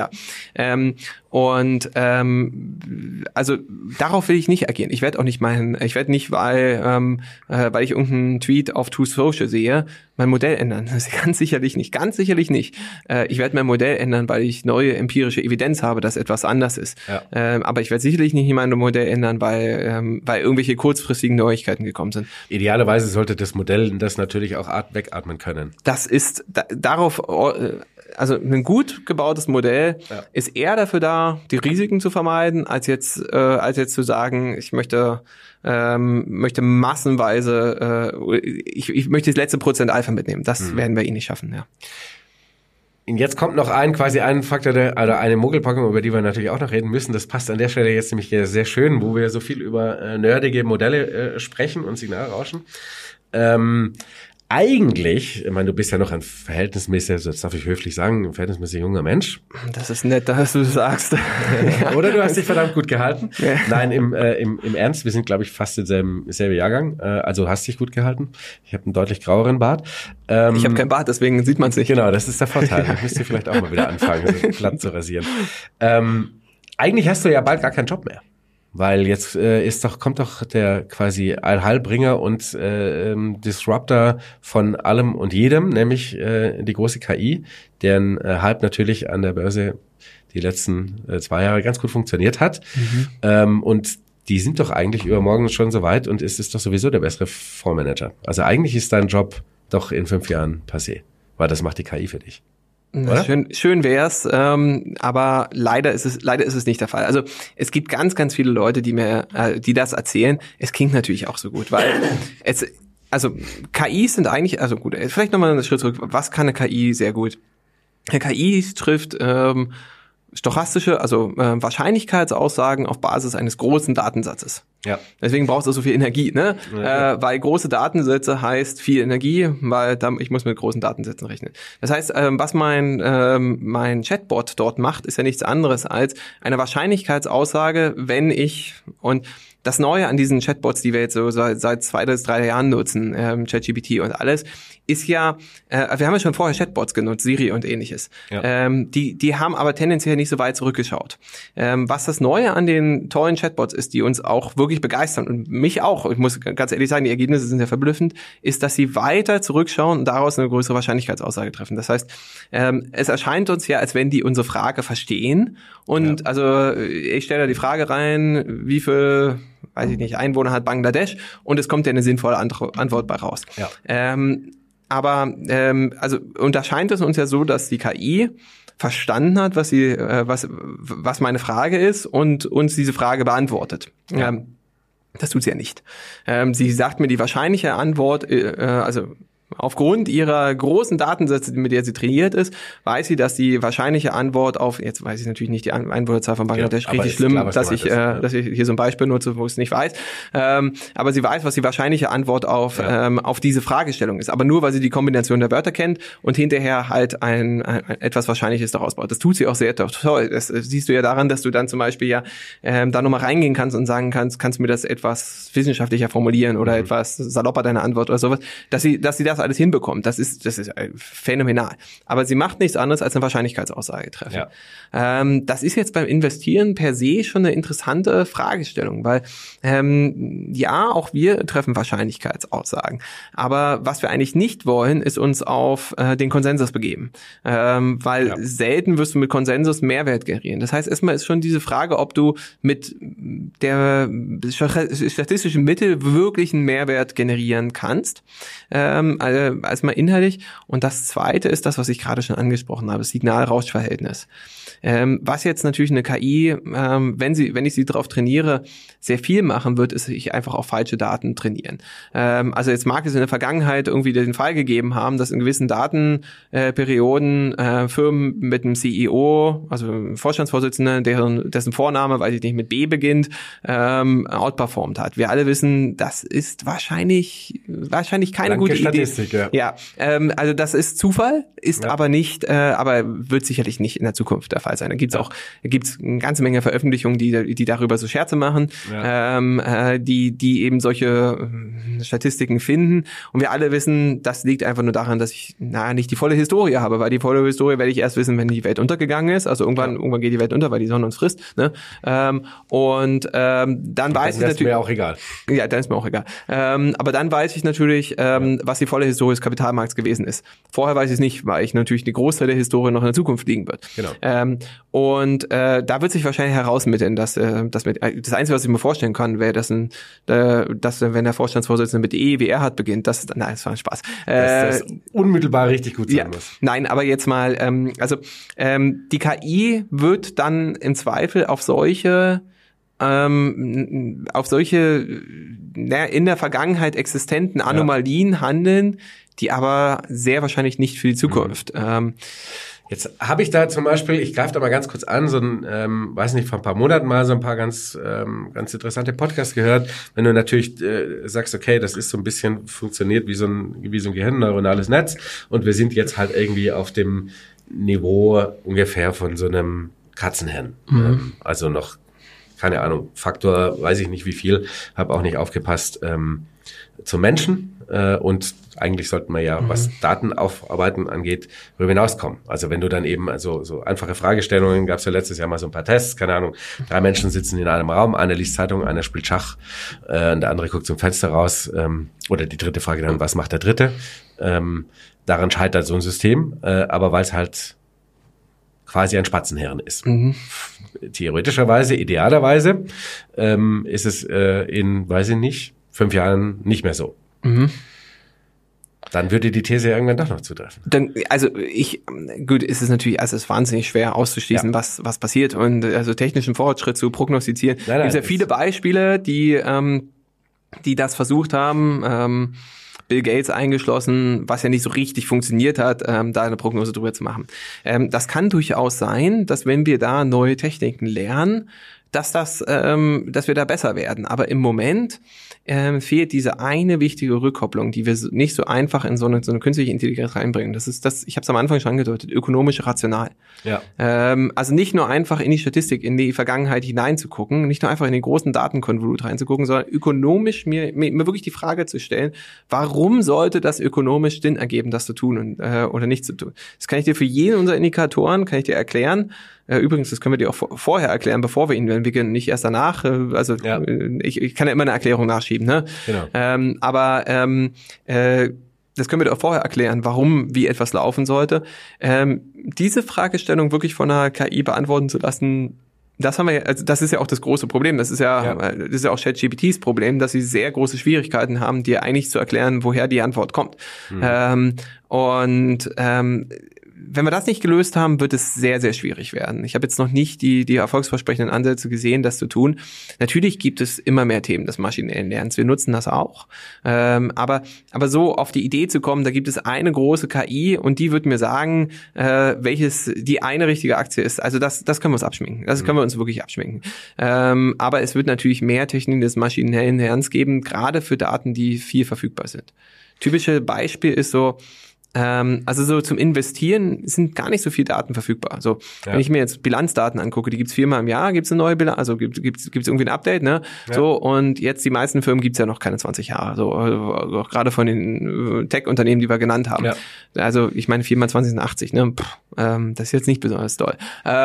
Also darauf will ich nicht agieren. Ich werde nicht, weil ich irgendeinen Tweet auf Truth Social sehe, mein Modell ändern. Das ist ganz sicherlich nicht. Ich werde mein Modell ändern, weil ich neue empirische Evidenz habe, dass etwas anders ist. Ja. Aber ich werde sicherlich nicht mein Modell ändern, weil irgendwelche kurzfristigen Neuigkeiten gekommen sind. Idealerweise sollte das Modell das natürlich auch wegatmen können. Das ist also ein gut gebautes Modell ist eher dafür da, die Risiken zu vermeiden, als jetzt zu sagen, ich möchte massenweise, ich möchte das letzte Prozent Alpha mitnehmen. Das werden wir nicht schaffen, ja. Und jetzt kommt noch ein Faktor, eine Mogelpackung, über die wir natürlich auch noch reden müssen. Das passt an der Stelle jetzt nämlich sehr schön, wo wir so viel über nerdige Modelle sprechen und Signalrauschen. Eigentlich, ich meine, du bist ja noch ein verhältnismäßig, das darf ich höflich sagen, ein verhältnismäßig junger Mensch. Das ist nett, dass du das sagst. Oder du hast dich verdammt gut gehalten. Ja. Nein, im Ernst, wir sind, glaube ich, fast im selben Jahrgang. Also hast dich gut gehalten. Ich habe einen deutlich graueren Bart. Ich habe keinen Bart, deswegen sieht man es nicht. Genau, das ist der Vorteil. Ich müsste vielleicht auch mal wieder anfangen, so glatt zu rasieren. Eigentlich hast du ja bald gar keinen Job mehr. Weil jetzt kommt doch der quasi Allheilbringer und Disruptor von allem und jedem, nämlich die große KI, deren Hype natürlich an der Börse die letzten 2 Jahre ganz gut funktioniert hat. Und die sind doch eigentlich übermorgen schon so weit und ist doch sowieso der bessere Fondsmanager. Also eigentlich ist dein Job doch in 5 Jahren passé, weil das macht die KI für dich. Schön wär's, aber leider ist es nicht der Fall. Also es gibt ganz, ganz viele Leute, die das erzählen. Es klingt natürlich auch so gut, weil KIs sind eigentlich, also gut, vielleicht nochmal einen Schritt zurück. Was kann eine KI sehr gut? Eine KI trifft stochastische, also Wahrscheinlichkeitsaussagen auf Basis eines großen Datensatzes. Ja. Deswegen braucht es so viel Energie, ne? Ja. Weil große Datensätze heißt viel Energie, weil ich muss mit großen Datensätzen rechnen. Das heißt, was mein Chatbot dort macht, ist ja nichts anderes als eine Wahrscheinlichkeitsaussage, und das Neue an diesen Chatbots, die wir jetzt so seit 2 bis 3 Jahren nutzen, ChatGPT und alles, ist ja, wir haben ja schon vorher Chatbots genutzt, Siri und ähnliches. Ja. Die haben aber tendenziell nicht so weit zurückgeschaut. Was das Neue an den tollen Chatbots ist, die uns auch wirklich begeistern und mich auch, ich muss ganz ehrlich sagen, die Ergebnisse sind ja verblüffend, ist, dass sie weiter zurückschauen und daraus eine größere Wahrscheinlichkeitsaussage treffen. Das heißt, es erscheint uns ja, als wenn die unsere Frage verstehen und also ich stelle da die Frage rein, wie viel, weiß ich nicht, Einwohner hat Bangladesch und es kommt ja eine sinnvolle Antwort bei raus. Ja. Und da scheint es uns ja so, dass die KI verstanden hat, was meine Frage ist und uns diese Frage beantwortet. Ja. Das tut sie ja nicht. Sie sagt mir die wahrscheinliche Antwort, Aufgrund ihrer großen Datensätze, mit der sie trainiert ist, weiß sie, dass die wahrscheinliche Antwort auf, jetzt weiß ich natürlich nicht die Einwohnerzahl von Bangladesch, richtig schlimm, klar, dass ich hier so ein Beispiel nutze, wo ich es nicht weiß. Aber sie weiß, was die wahrscheinliche Antwort auf diese Fragestellung ist. Aber nur, weil sie die Kombination der Wörter kennt und hinterher halt ein etwas Wahrscheinliches daraus baut. Das tut sie auch sehr toll. Das siehst du ja daran, dass du dann zum Beispiel da nochmal reingehen kannst und sagen kannst du mir das etwas wissenschaftlicher formulieren oder etwas salopper deine Antwort oder sowas, dass sie das alles hinbekommt. Das ist phänomenal. Aber sie macht nichts anderes als eine Wahrscheinlichkeitsaussage treffen. Ja. Das ist jetzt beim Investieren per se schon eine interessante Fragestellung, weil auch wir treffen Wahrscheinlichkeitsaussagen. Aber was wir eigentlich nicht wollen, ist uns auf den Konsensus begeben. Weil selten wirst du mit Konsensus Mehrwert generieren. Das heißt, erstmal ist schon diese Frage, ob du mit der statistischen Mittel wirklich einen Mehrwert generieren kannst. Erstmal inhaltlich. Und das Zweite ist das, was ich gerade schon angesprochen habe, das Signal-Rausch-Verhältnis. Was jetzt natürlich eine KI, wenn ich sie darauf trainiere, sehr viel machen wird, ist ich einfach auf falsche Daten trainieren. Also jetzt mag es in der Vergangenheit irgendwie den Fall gegeben haben, dass in gewissen Datenperioden Firmen mit einem CEO, also einem Vorstandsvorsitzenden, dessen Vorname, weiß ich nicht, mit B beginnt, outperformed hat. Wir alle wissen, das ist wahrscheinlich keine gute Statistik, Idee. Ja, also das ist Zufall, ist aber nicht, aber wird sicherlich nicht in der Zukunft der Fall sein. Da gibt's eine ganze Menge Veröffentlichungen, die darüber so Scherze machen, die eben solche Statistiken finden. Und wir alle wissen, das liegt einfach nur daran, dass ich nicht die volle Historie habe, weil die volle Historie werde ich erst wissen, wenn die Welt untergegangen ist. Also irgendwann geht die Welt unter, weil die Sonne uns frisst. Ne? Dann weiß ich natürlich. Dann ist mir auch egal. Ja, dann ist mir auch egal. Aber dann weiß ich natürlich, was die volle Historie des Kapitalmarkts gewesen ist. Vorher weiß ich es nicht, weil ich natürlich die Großteil der Historie noch in der Zukunft liegen wird. Genau. Da wird sich wahrscheinlich herausmitteln, das Einzige, was ich mir vorstellen kann, wäre, dass wenn der Vorstandsvorsitzende mit E wie Erhard beginnt, das war ein Spaß. Das unmittelbar richtig gut sein muss. Nein, aber jetzt mal, die KI wird dann im Zweifel auf solche in der Vergangenheit existenten Anomalien handeln, die aber sehr wahrscheinlich nicht für die Zukunft. Jetzt habe ich da zum Beispiel, ich greife da mal ganz kurz an, so ein, weiß nicht, vor ein paar Monaten mal so ein paar ganz interessante Podcasts gehört. Wenn du natürlich sagst, okay, das ist so ein bisschen funktioniert wie so ein gehirnneuronales Netz und wir sind jetzt halt irgendwie auf dem Niveau ungefähr von so einem Katzenhirn. Also noch, keine Ahnung, Faktor, weiß ich nicht wie viel, habe auch nicht aufgepasst, zum Menschen. Und eigentlich sollten wir ja, was Datenaufarbeiten angeht, darüber hinauskommen. Also wenn du dann eben, also so einfache Fragestellungen, gab es ja letztes Jahr mal so ein paar Tests, keine Ahnung, 3 Menschen sitzen in einem Raum, einer liest Zeitung, einer spielt Schach, und der andere guckt zum Fenster raus, oder die dritte Frage dann, was macht der Dritte? Daran scheitert so ein System, aber weil es halt quasi ein Spatzenhirn ist. Theoretischerweise, idealerweise ist es in, weiß ich nicht, 5 Jahren nicht mehr so. Dann würde die These irgendwann doch noch zutreffen. Ist es natürlich, es ist wahnsinnig schwer auszuschließen, was passiert und also technischen Fortschritt zu prognostizieren. Es gibt ja viele Beispiele, die das versucht haben, Bill Gates eingeschlossen, was ja nicht so richtig funktioniert hat, da eine Prognose drüber zu machen. Das kann durchaus sein, dass wenn wir da neue Techniken lernen, dass wir da besser werden. Aber im Moment fehlt diese eine wichtige Rückkopplung, die wir nicht so einfach in so eine künstliche Intelligenz reinbringen. Das ist das, ich habe es am Anfang schon angedeutet, ökonomisch rational. Ja. Also nicht nur einfach in die Statistik, in die Vergangenheit hineinzugucken, nicht nur einfach in den großen Datenkonvolut reinzugucken, sondern ökonomisch mir wirklich die Frage zu stellen, warum sollte das ökonomisch Sinn ergeben, das zu tun oder nicht zu tun? Das kann ich dir für jeden unserer Indikatoren, erklären. Übrigens, das können wir dir auch vorher erklären, bevor wir ihn entwickeln, nicht erst danach. Ich kann ja immer eine Erklärung nachschieben, ne? Genau. Das können wir dir auch vorher erklären, warum, wie etwas laufen sollte. Diese Fragestellung wirklich von einer KI beantworten zu lassen, das ist ja auch das große Problem. Das ist ja auch ChatGPTs Problem, dass sie sehr große Schwierigkeiten haben, dir eigentlich zu erklären, woher die Antwort kommt. wenn wir das nicht gelöst haben, wird es sehr, sehr schwierig werden. Ich habe jetzt noch nicht die erfolgsversprechenden Ansätze gesehen, das zu tun. Natürlich gibt es immer mehr Themen des maschinellen Lernens. Wir nutzen das auch. Aber so auf die Idee zu kommen, da gibt es eine große KI und die wird mir sagen, welches die eine richtige Aktie ist. Also das können wir uns abschminken. Das können wir uns wirklich abschminken. Aber es wird natürlich mehr Techniken des maschinellen Lernens geben, gerade für Daten, die viel verfügbar sind. Typische Beispiel ist so, also so zum Investieren sind gar nicht so viele Daten verfügbar. Also wenn ich mir jetzt Bilanzdaten angucke, die gibt's 4-mal im Jahr, gibt's eine neue Bilanz, also gibt's irgendwie ein Update, ne? Ja. So, und jetzt die meisten Firmen gibt's ja noch keine 20 Jahre. So, also gerade von den Tech-Unternehmen, die wir genannt haben. Ja. Also ich meine 4 mal 20 sind 80, ne? Das ist jetzt nicht besonders toll.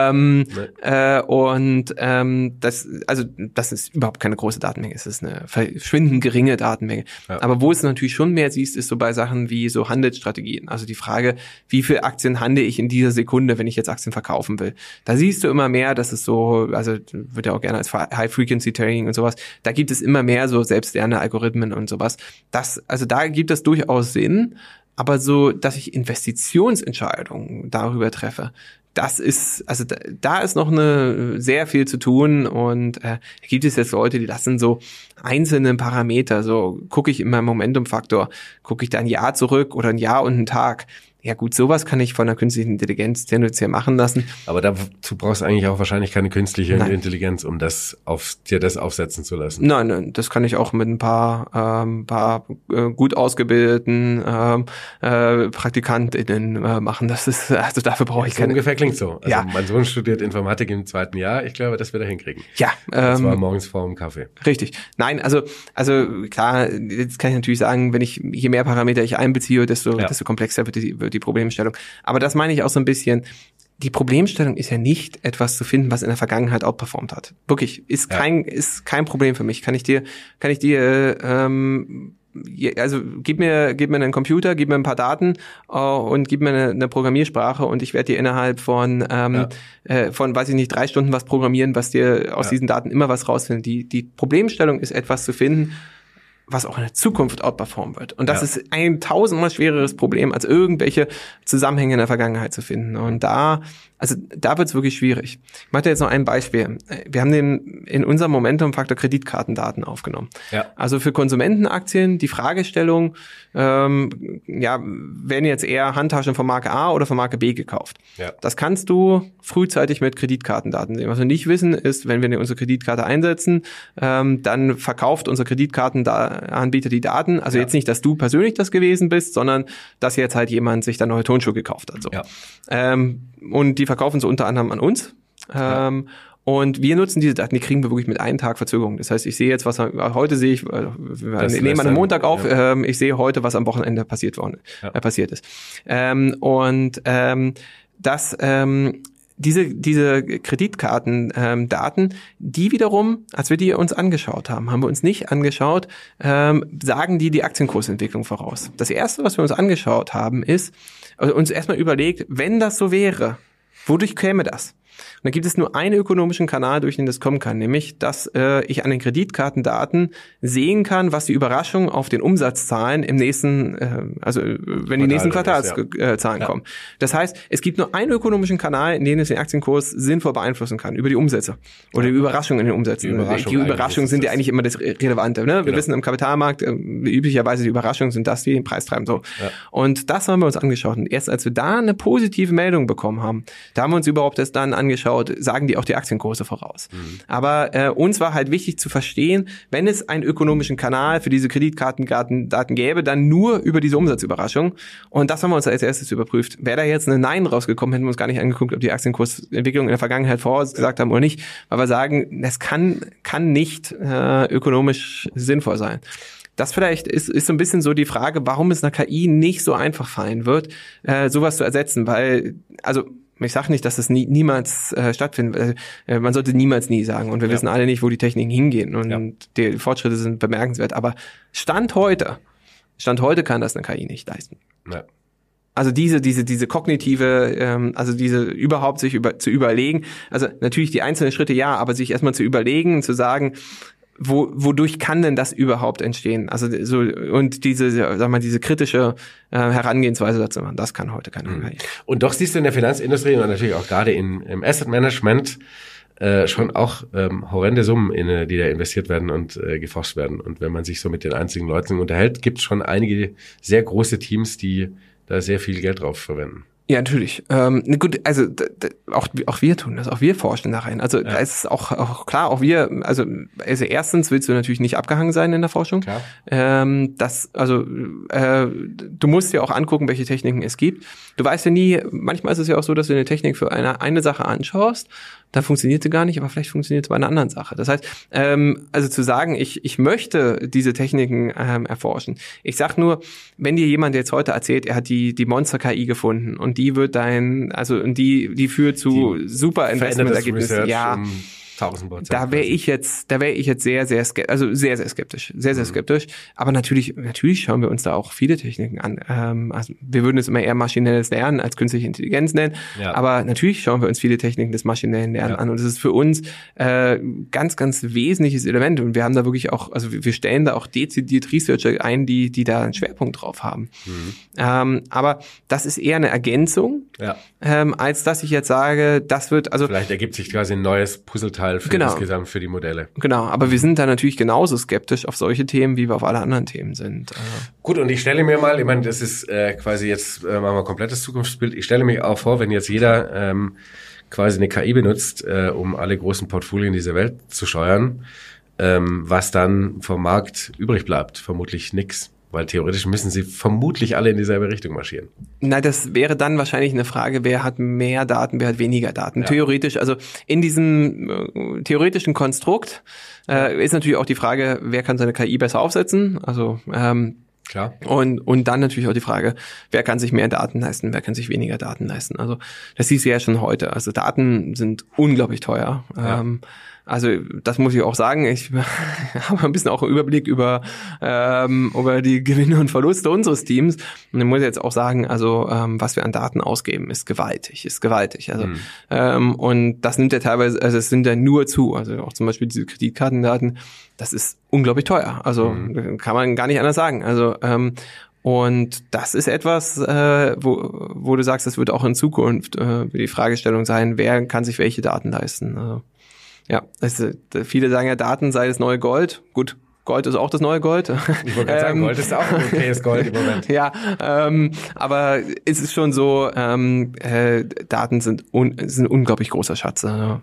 Das ist überhaupt keine große Datenmenge. Es ist eine verschwindend geringe Datenmenge. Ja. Aber wo es natürlich schon mehr siehst, ist so bei Sachen wie so Handelsstrategien. Also die Frage, wie viel Aktien handle ich in dieser Sekunde, wenn ich jetzt Aktien verkaufen will. Da siehst du immer mehr, dass es so, also wird ja auch gerne als High-Frequency-Trading und sowas, da gibt es immer mehr so selbstlernende Algorithmen und sowas. Also da gibt es durchaus Sinn, aber so, dass ich Investitionsentscheidungen darüber treffe, da ist noch sehr viel zu tun und gibt es jetzt Leute, die lassen so einzelne Parameter, so gucke ich in meinem Momentum-Faktor, gucke ich da ein Jahr zurück oder ein Jahr und einen Tag. Ja gut, sowas kann ich von der künstlichen Intelligenz tendenziell machen lassen. Aber dazu brauchst du eigentlich auch wahrscheinlich keine künstliche Intelligenz, um dir das aufsetzen zu lassen. Nein, das kann ich auch mit ein paar gut ausgebildeten PraktikantInnen machen. Das ist, also dafür brauche ich keine. Ungefähr klingt so. Also mein Sohn studiert Informatik im 2. Jahr. Ich glaube, das wird er hinkriegen. Ja. Und zwar morgens vor dem Kaffee. Richtig. Nein, also klar, jetzt kann ich natürlich sagen, je mehr Parameter ich einbeziehe, desto komplexer wird die Problemstellung. Aber das meine ich auch so ein bisschen. Die Problemstellung ist ja nicht etwas zu finden, was in der Vergangenheit outperformt hat. Wirklich, ist kein Problem für mich. Kann ich dir also gib mir einen Computer, gib mir ein paar Daten und gib mir eine Programmiersprache und ich werde dir innerhalb von weiß ich nicht, 3 Stunden was programmieren, was dir aus diesen Daten immer was rausfindet. Die Problemstellung ist etwas zu finden, was auch in der Zukunft outperformen wird. Und das ist ein 1000-mal schwereres Problem, als irgendwelche Zusammenhänge in der Vergangenheit zu finden. Und da wird es wirklich schwierig. Ich mache dir jetzt noch ein Beispiel. Wir haben in unserem Momentum-Faktor Kreditkartendaten aufgenommen. Ja. Also für Konsumentenaktien die Fragestellung, werden jetzt eher Handtaschen von Marke A oder von Marke B gekauft. Ja. Das kannst du frühzeitig mit Kreditkartendaten sehen. Was wir nicht wissen, ist, wenn wir unsere Kreditkarte einsetzen, dann verkauft unser Kreditkartenanbieter die Daten. Also jetzt nicht, dass du persönlich das gewesen bist, sondern dass jetzt halt jemand sich da neue Turnschuhe gekauft hat. So. Ja. Und die verkaufen sie unter anderem an uns. Und wir nutzen diese Daten, die kriegen wir wirklich mit einem Tag Verzögerung. Das heißt, ich sehe jetzt, wir nehmen an einem Montag auf, ich sehe heute, was am Wochenende passiert ist. Diese Kreditkartendaten, die wiederum, als wir die uns angeschaut haben wir uns nicht angeschaut, sagen die Aktienkursentwicklung voraus. Das Erste, was wir uns angeschaut haben, ist, also uns erstmal überlegt, wenn das so wäre, wodurch käme das? Und dann gibt es nur einen ökonomischen Kanal, durch den das kommen kann, nämlich, dass ich an den Kreditkartendaten sehen kann, was die Überraschung auf den Umsatzzahlen im nächsten, wenn die nächsten Quartalszahlen kommen. Das heißt, es gibt nur einen ökonomischen Kanal, in dem es den Aktienkurs sinnvoll beeinflussen kann, über die Umsätze oder die Überraschung in den Umsätzen. Die Überraschungen sind ja eigentlich immer das Relevante. Ne? Wir wissen, im Kapitalmarkt üblicherweise die Überraschungen sind das, die den Preis treiben. So. Ja. Und das haben wir uns angeschaut. Und erst als wir da eine positive Meldung bekommen haben, da haben wir uns überhaupt erst dann angeschaut, sagen die auch die Aktienkurse voraus. Mhm. Aber uns war halt wichtig zu verstehen, wenn es einen ökonomischen Kanal für diese Kreditkartendaten gäbe, dann nur über diese Umsatzüberraschung. Und das haben wir uns als erstes überprüft. Wäre da jetzt eine Nein rausgekommen, hätten wir uns gar nicht angeguckt, ob die Aktienkursentwicklung in der Vergangenheit vorausgesagt haben oder nicht. Weil wir sagen, das kann nicht ökonomisch sinnvoll sein. Das vielleicht ist so ein bisschen so die Frage, warum es einer KI nicht so einfach fallen wird, sowas zu ersetzen. Weil, also ich sage nicht, dass das niemals stattfindet. Man sollte niemals nie sagen. Und wir wissen alle nicht, wo die Techniken hingehen. Und die Fortschritte sind bemerkenswert. Aber Stand heute kann das eine KI nicht leisten. Ja. Also diese kognitive, also diese überhaupt sich zu überlegen. Also natürlich die einzelnen Schritte ja, aber sich erstmal zu überlegen, zu sagen, wodurch kann denn das überhaupt entstehen? Also so, und diese kritische Herangehensweise dazu machen, das kann heute keiner mehr. Und doch siehst du in der Finanzindustrie und natürlich auch gerade im Asset Management schon auch horrende Summen, die da investiert werden und geforscht werden. Und wenn man sich so mit den einzigen Leuten unterhält, gibt es schon einige sehr große Teams, die da sehr viel Geld drauf verwenden. Ja, natürlich. Gut, also auch wir tun das, auch wir forschen da rein. Also da ist es auch klar, auch wir, also erstens willst du natürlich nicht abgehangen sein in der Forschung. Klar. Du musst dir auch angucken, welche Techniken es gibt. Du weißt ja nie, manchmal ist es ja auch so, dass du eine Technik für eine Sache anschaust, dann funktioniert sie gar nicht, aber vielleicht funktioniert es bei einer anderen Sache. Das heißt, also zu sagen, ich möchte diese Techniken erforschen. Ich sag nur, wenn dir jemand jetzt heute erzählt, er hat die Monster-KI gefunden und die wird die führt zu super Investmentergebnissen. Ja. 1000%. Da wäre ich jetzt sehr, sehr skeptisch, sehr, sehr skeptisch, sehr, sehr skeptisch. Aber natürlich schauen wir uns da auch viele Techniken an. Also wir würden es immer eher maschinelles Lernen als künstliche Intelligenz nennen. Ja. Aber natürlich schauen wir uns viele Techniken des maschinellen Lernens an. Und das ist für uns ganz, ganz wesentliches Element. Und wir haben da wirklich auch, also wir stellen da auch dezidiert Researcher ein, die da einen Schwerpunkt drauf haben. Aber das ist eher eine Ergänzung, als dass ich jetzt sage, das wird, also vielleicht ergibt sich quasi ein neues Puzzleteil insgesamt für die Modelle. Genau, aber wir sind da natürlich genauso skeptisch auf solche Themen, wie wir auf alle anderen Themen sind. Gut, und ich stelle mir mal, ich meine, das ist quasi jetzt, machen wir ein komplettes Zukunftsbild, ich stelle mir auch vor, wenn jetzt jeder quasi eine KI benutzt, um alle großen Portfolien dieser Welt zu steuern, was dann vom Markt übrig bleibt, vermutlich nix. Weil theoretisch müssen sie vermutlich alle in dieselbe Richtung marschieren. Na, das wäre dann wahrscheinlich eine Frage, wer hat mehr Daten, wer hat weniger Daten. Ja. Theoretisch, also in diesem theoretischen Konstrukt ist natürlich auch die Frage, wer kann seine KI besser aufsetzen. Also klar. Und dann natürlich auch die Frage, wer kann sich mehr Daten leisten, wer kann sich weniger Daten leisten. Also das siehst du ja schon heute. Also Daten sind unglaublich teuer. Ja. Also das muss ich auch sagen. Ich habe ein bisschen auch einen Überblick über die Gewinne und Verluste unseres Teams. Und ich muss jetzt auch sagen, also was wir an Daten ausgeben, ist gewaltig. Also und das nimmt ja teilweise, also es nimmt ja nur zu. Also auch zum Beispiel diese Kreditkartendaten, das ist unglaublich teuer. Also kann man gar nicht anders sagen. Also und das ist etwas, wo du sagst, das wird auch in Zukunft die Fragestellung sein, wer kann sich welche Daten leisten. Also, ja, also, viele sagen ja, Daten sei das neue Gold. Gut, Gold ist auch das neue Gold. Ich wollte gerade sagen, Gold ist auch ein okayes Gold im Moment. Ja, aber es ist schon so, Daten sind unglaublich großer Schatz. Ja.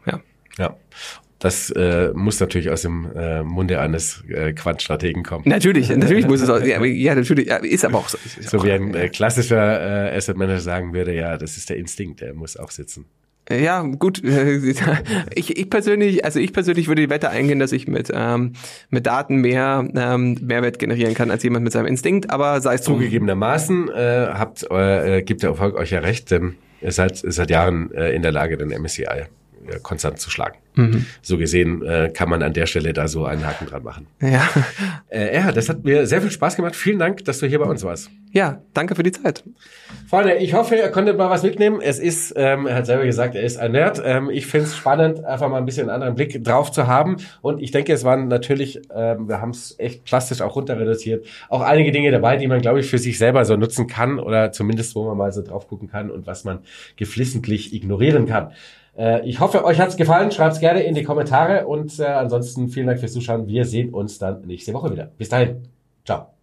Das muss natürlich aus dem Munde eines Quantstrategen kommen. Natürlich muss es auch. Ja, natürlich, ist aber auch so. So wie ein klassischer Asset Manager sagen würde, ja, das ist der Instinkt, der muss auch sitzen. Ja, gut. Ich persönlich würde die Wette eingehen, dass ich mit Daten mehr Mehrwert generieren kann als jemand mit seinem Instinkt, aber sei es drum. Zugegebenermaßen gibt der Erfolg euch ja recht, denn ihr seid seit Jahren in der Lage, den MSCI konstant zu schlagen. So gesehen kann man an der Stelle da so einen Haken dran machen. Ja. Das hat mir sehr viel Spaß gemacht. Vielen Dank, dass du hier bei uns warst. Ja, danke für die Zeit. Freunde, ich hoffe, ihr konntet mal was mitnehmen. Es ist, er hat selber gesagt, er ist ein Nerd. Ich finde es spannend, einfach mal ein bisschen einen anderen Blick drauf zu haben. Und ich denke, es waren natürlich, wir haben es echt plastisch auch runter reduziert, auch einige Dinge dabei, die man, glaube ich, für sich selber so nutzen kann oder zumindest, wo man mal so drauf gucken kann und was man geflissentlich ignorieren kann. Ich hoffe, euch hat's gefallen. Schreibt's gerne in die Kommentare und ansonsten vielen Dank fürs Zuschauen. Wir sehen uns dann nächste Woche wieder. Bis dahin. Ciao.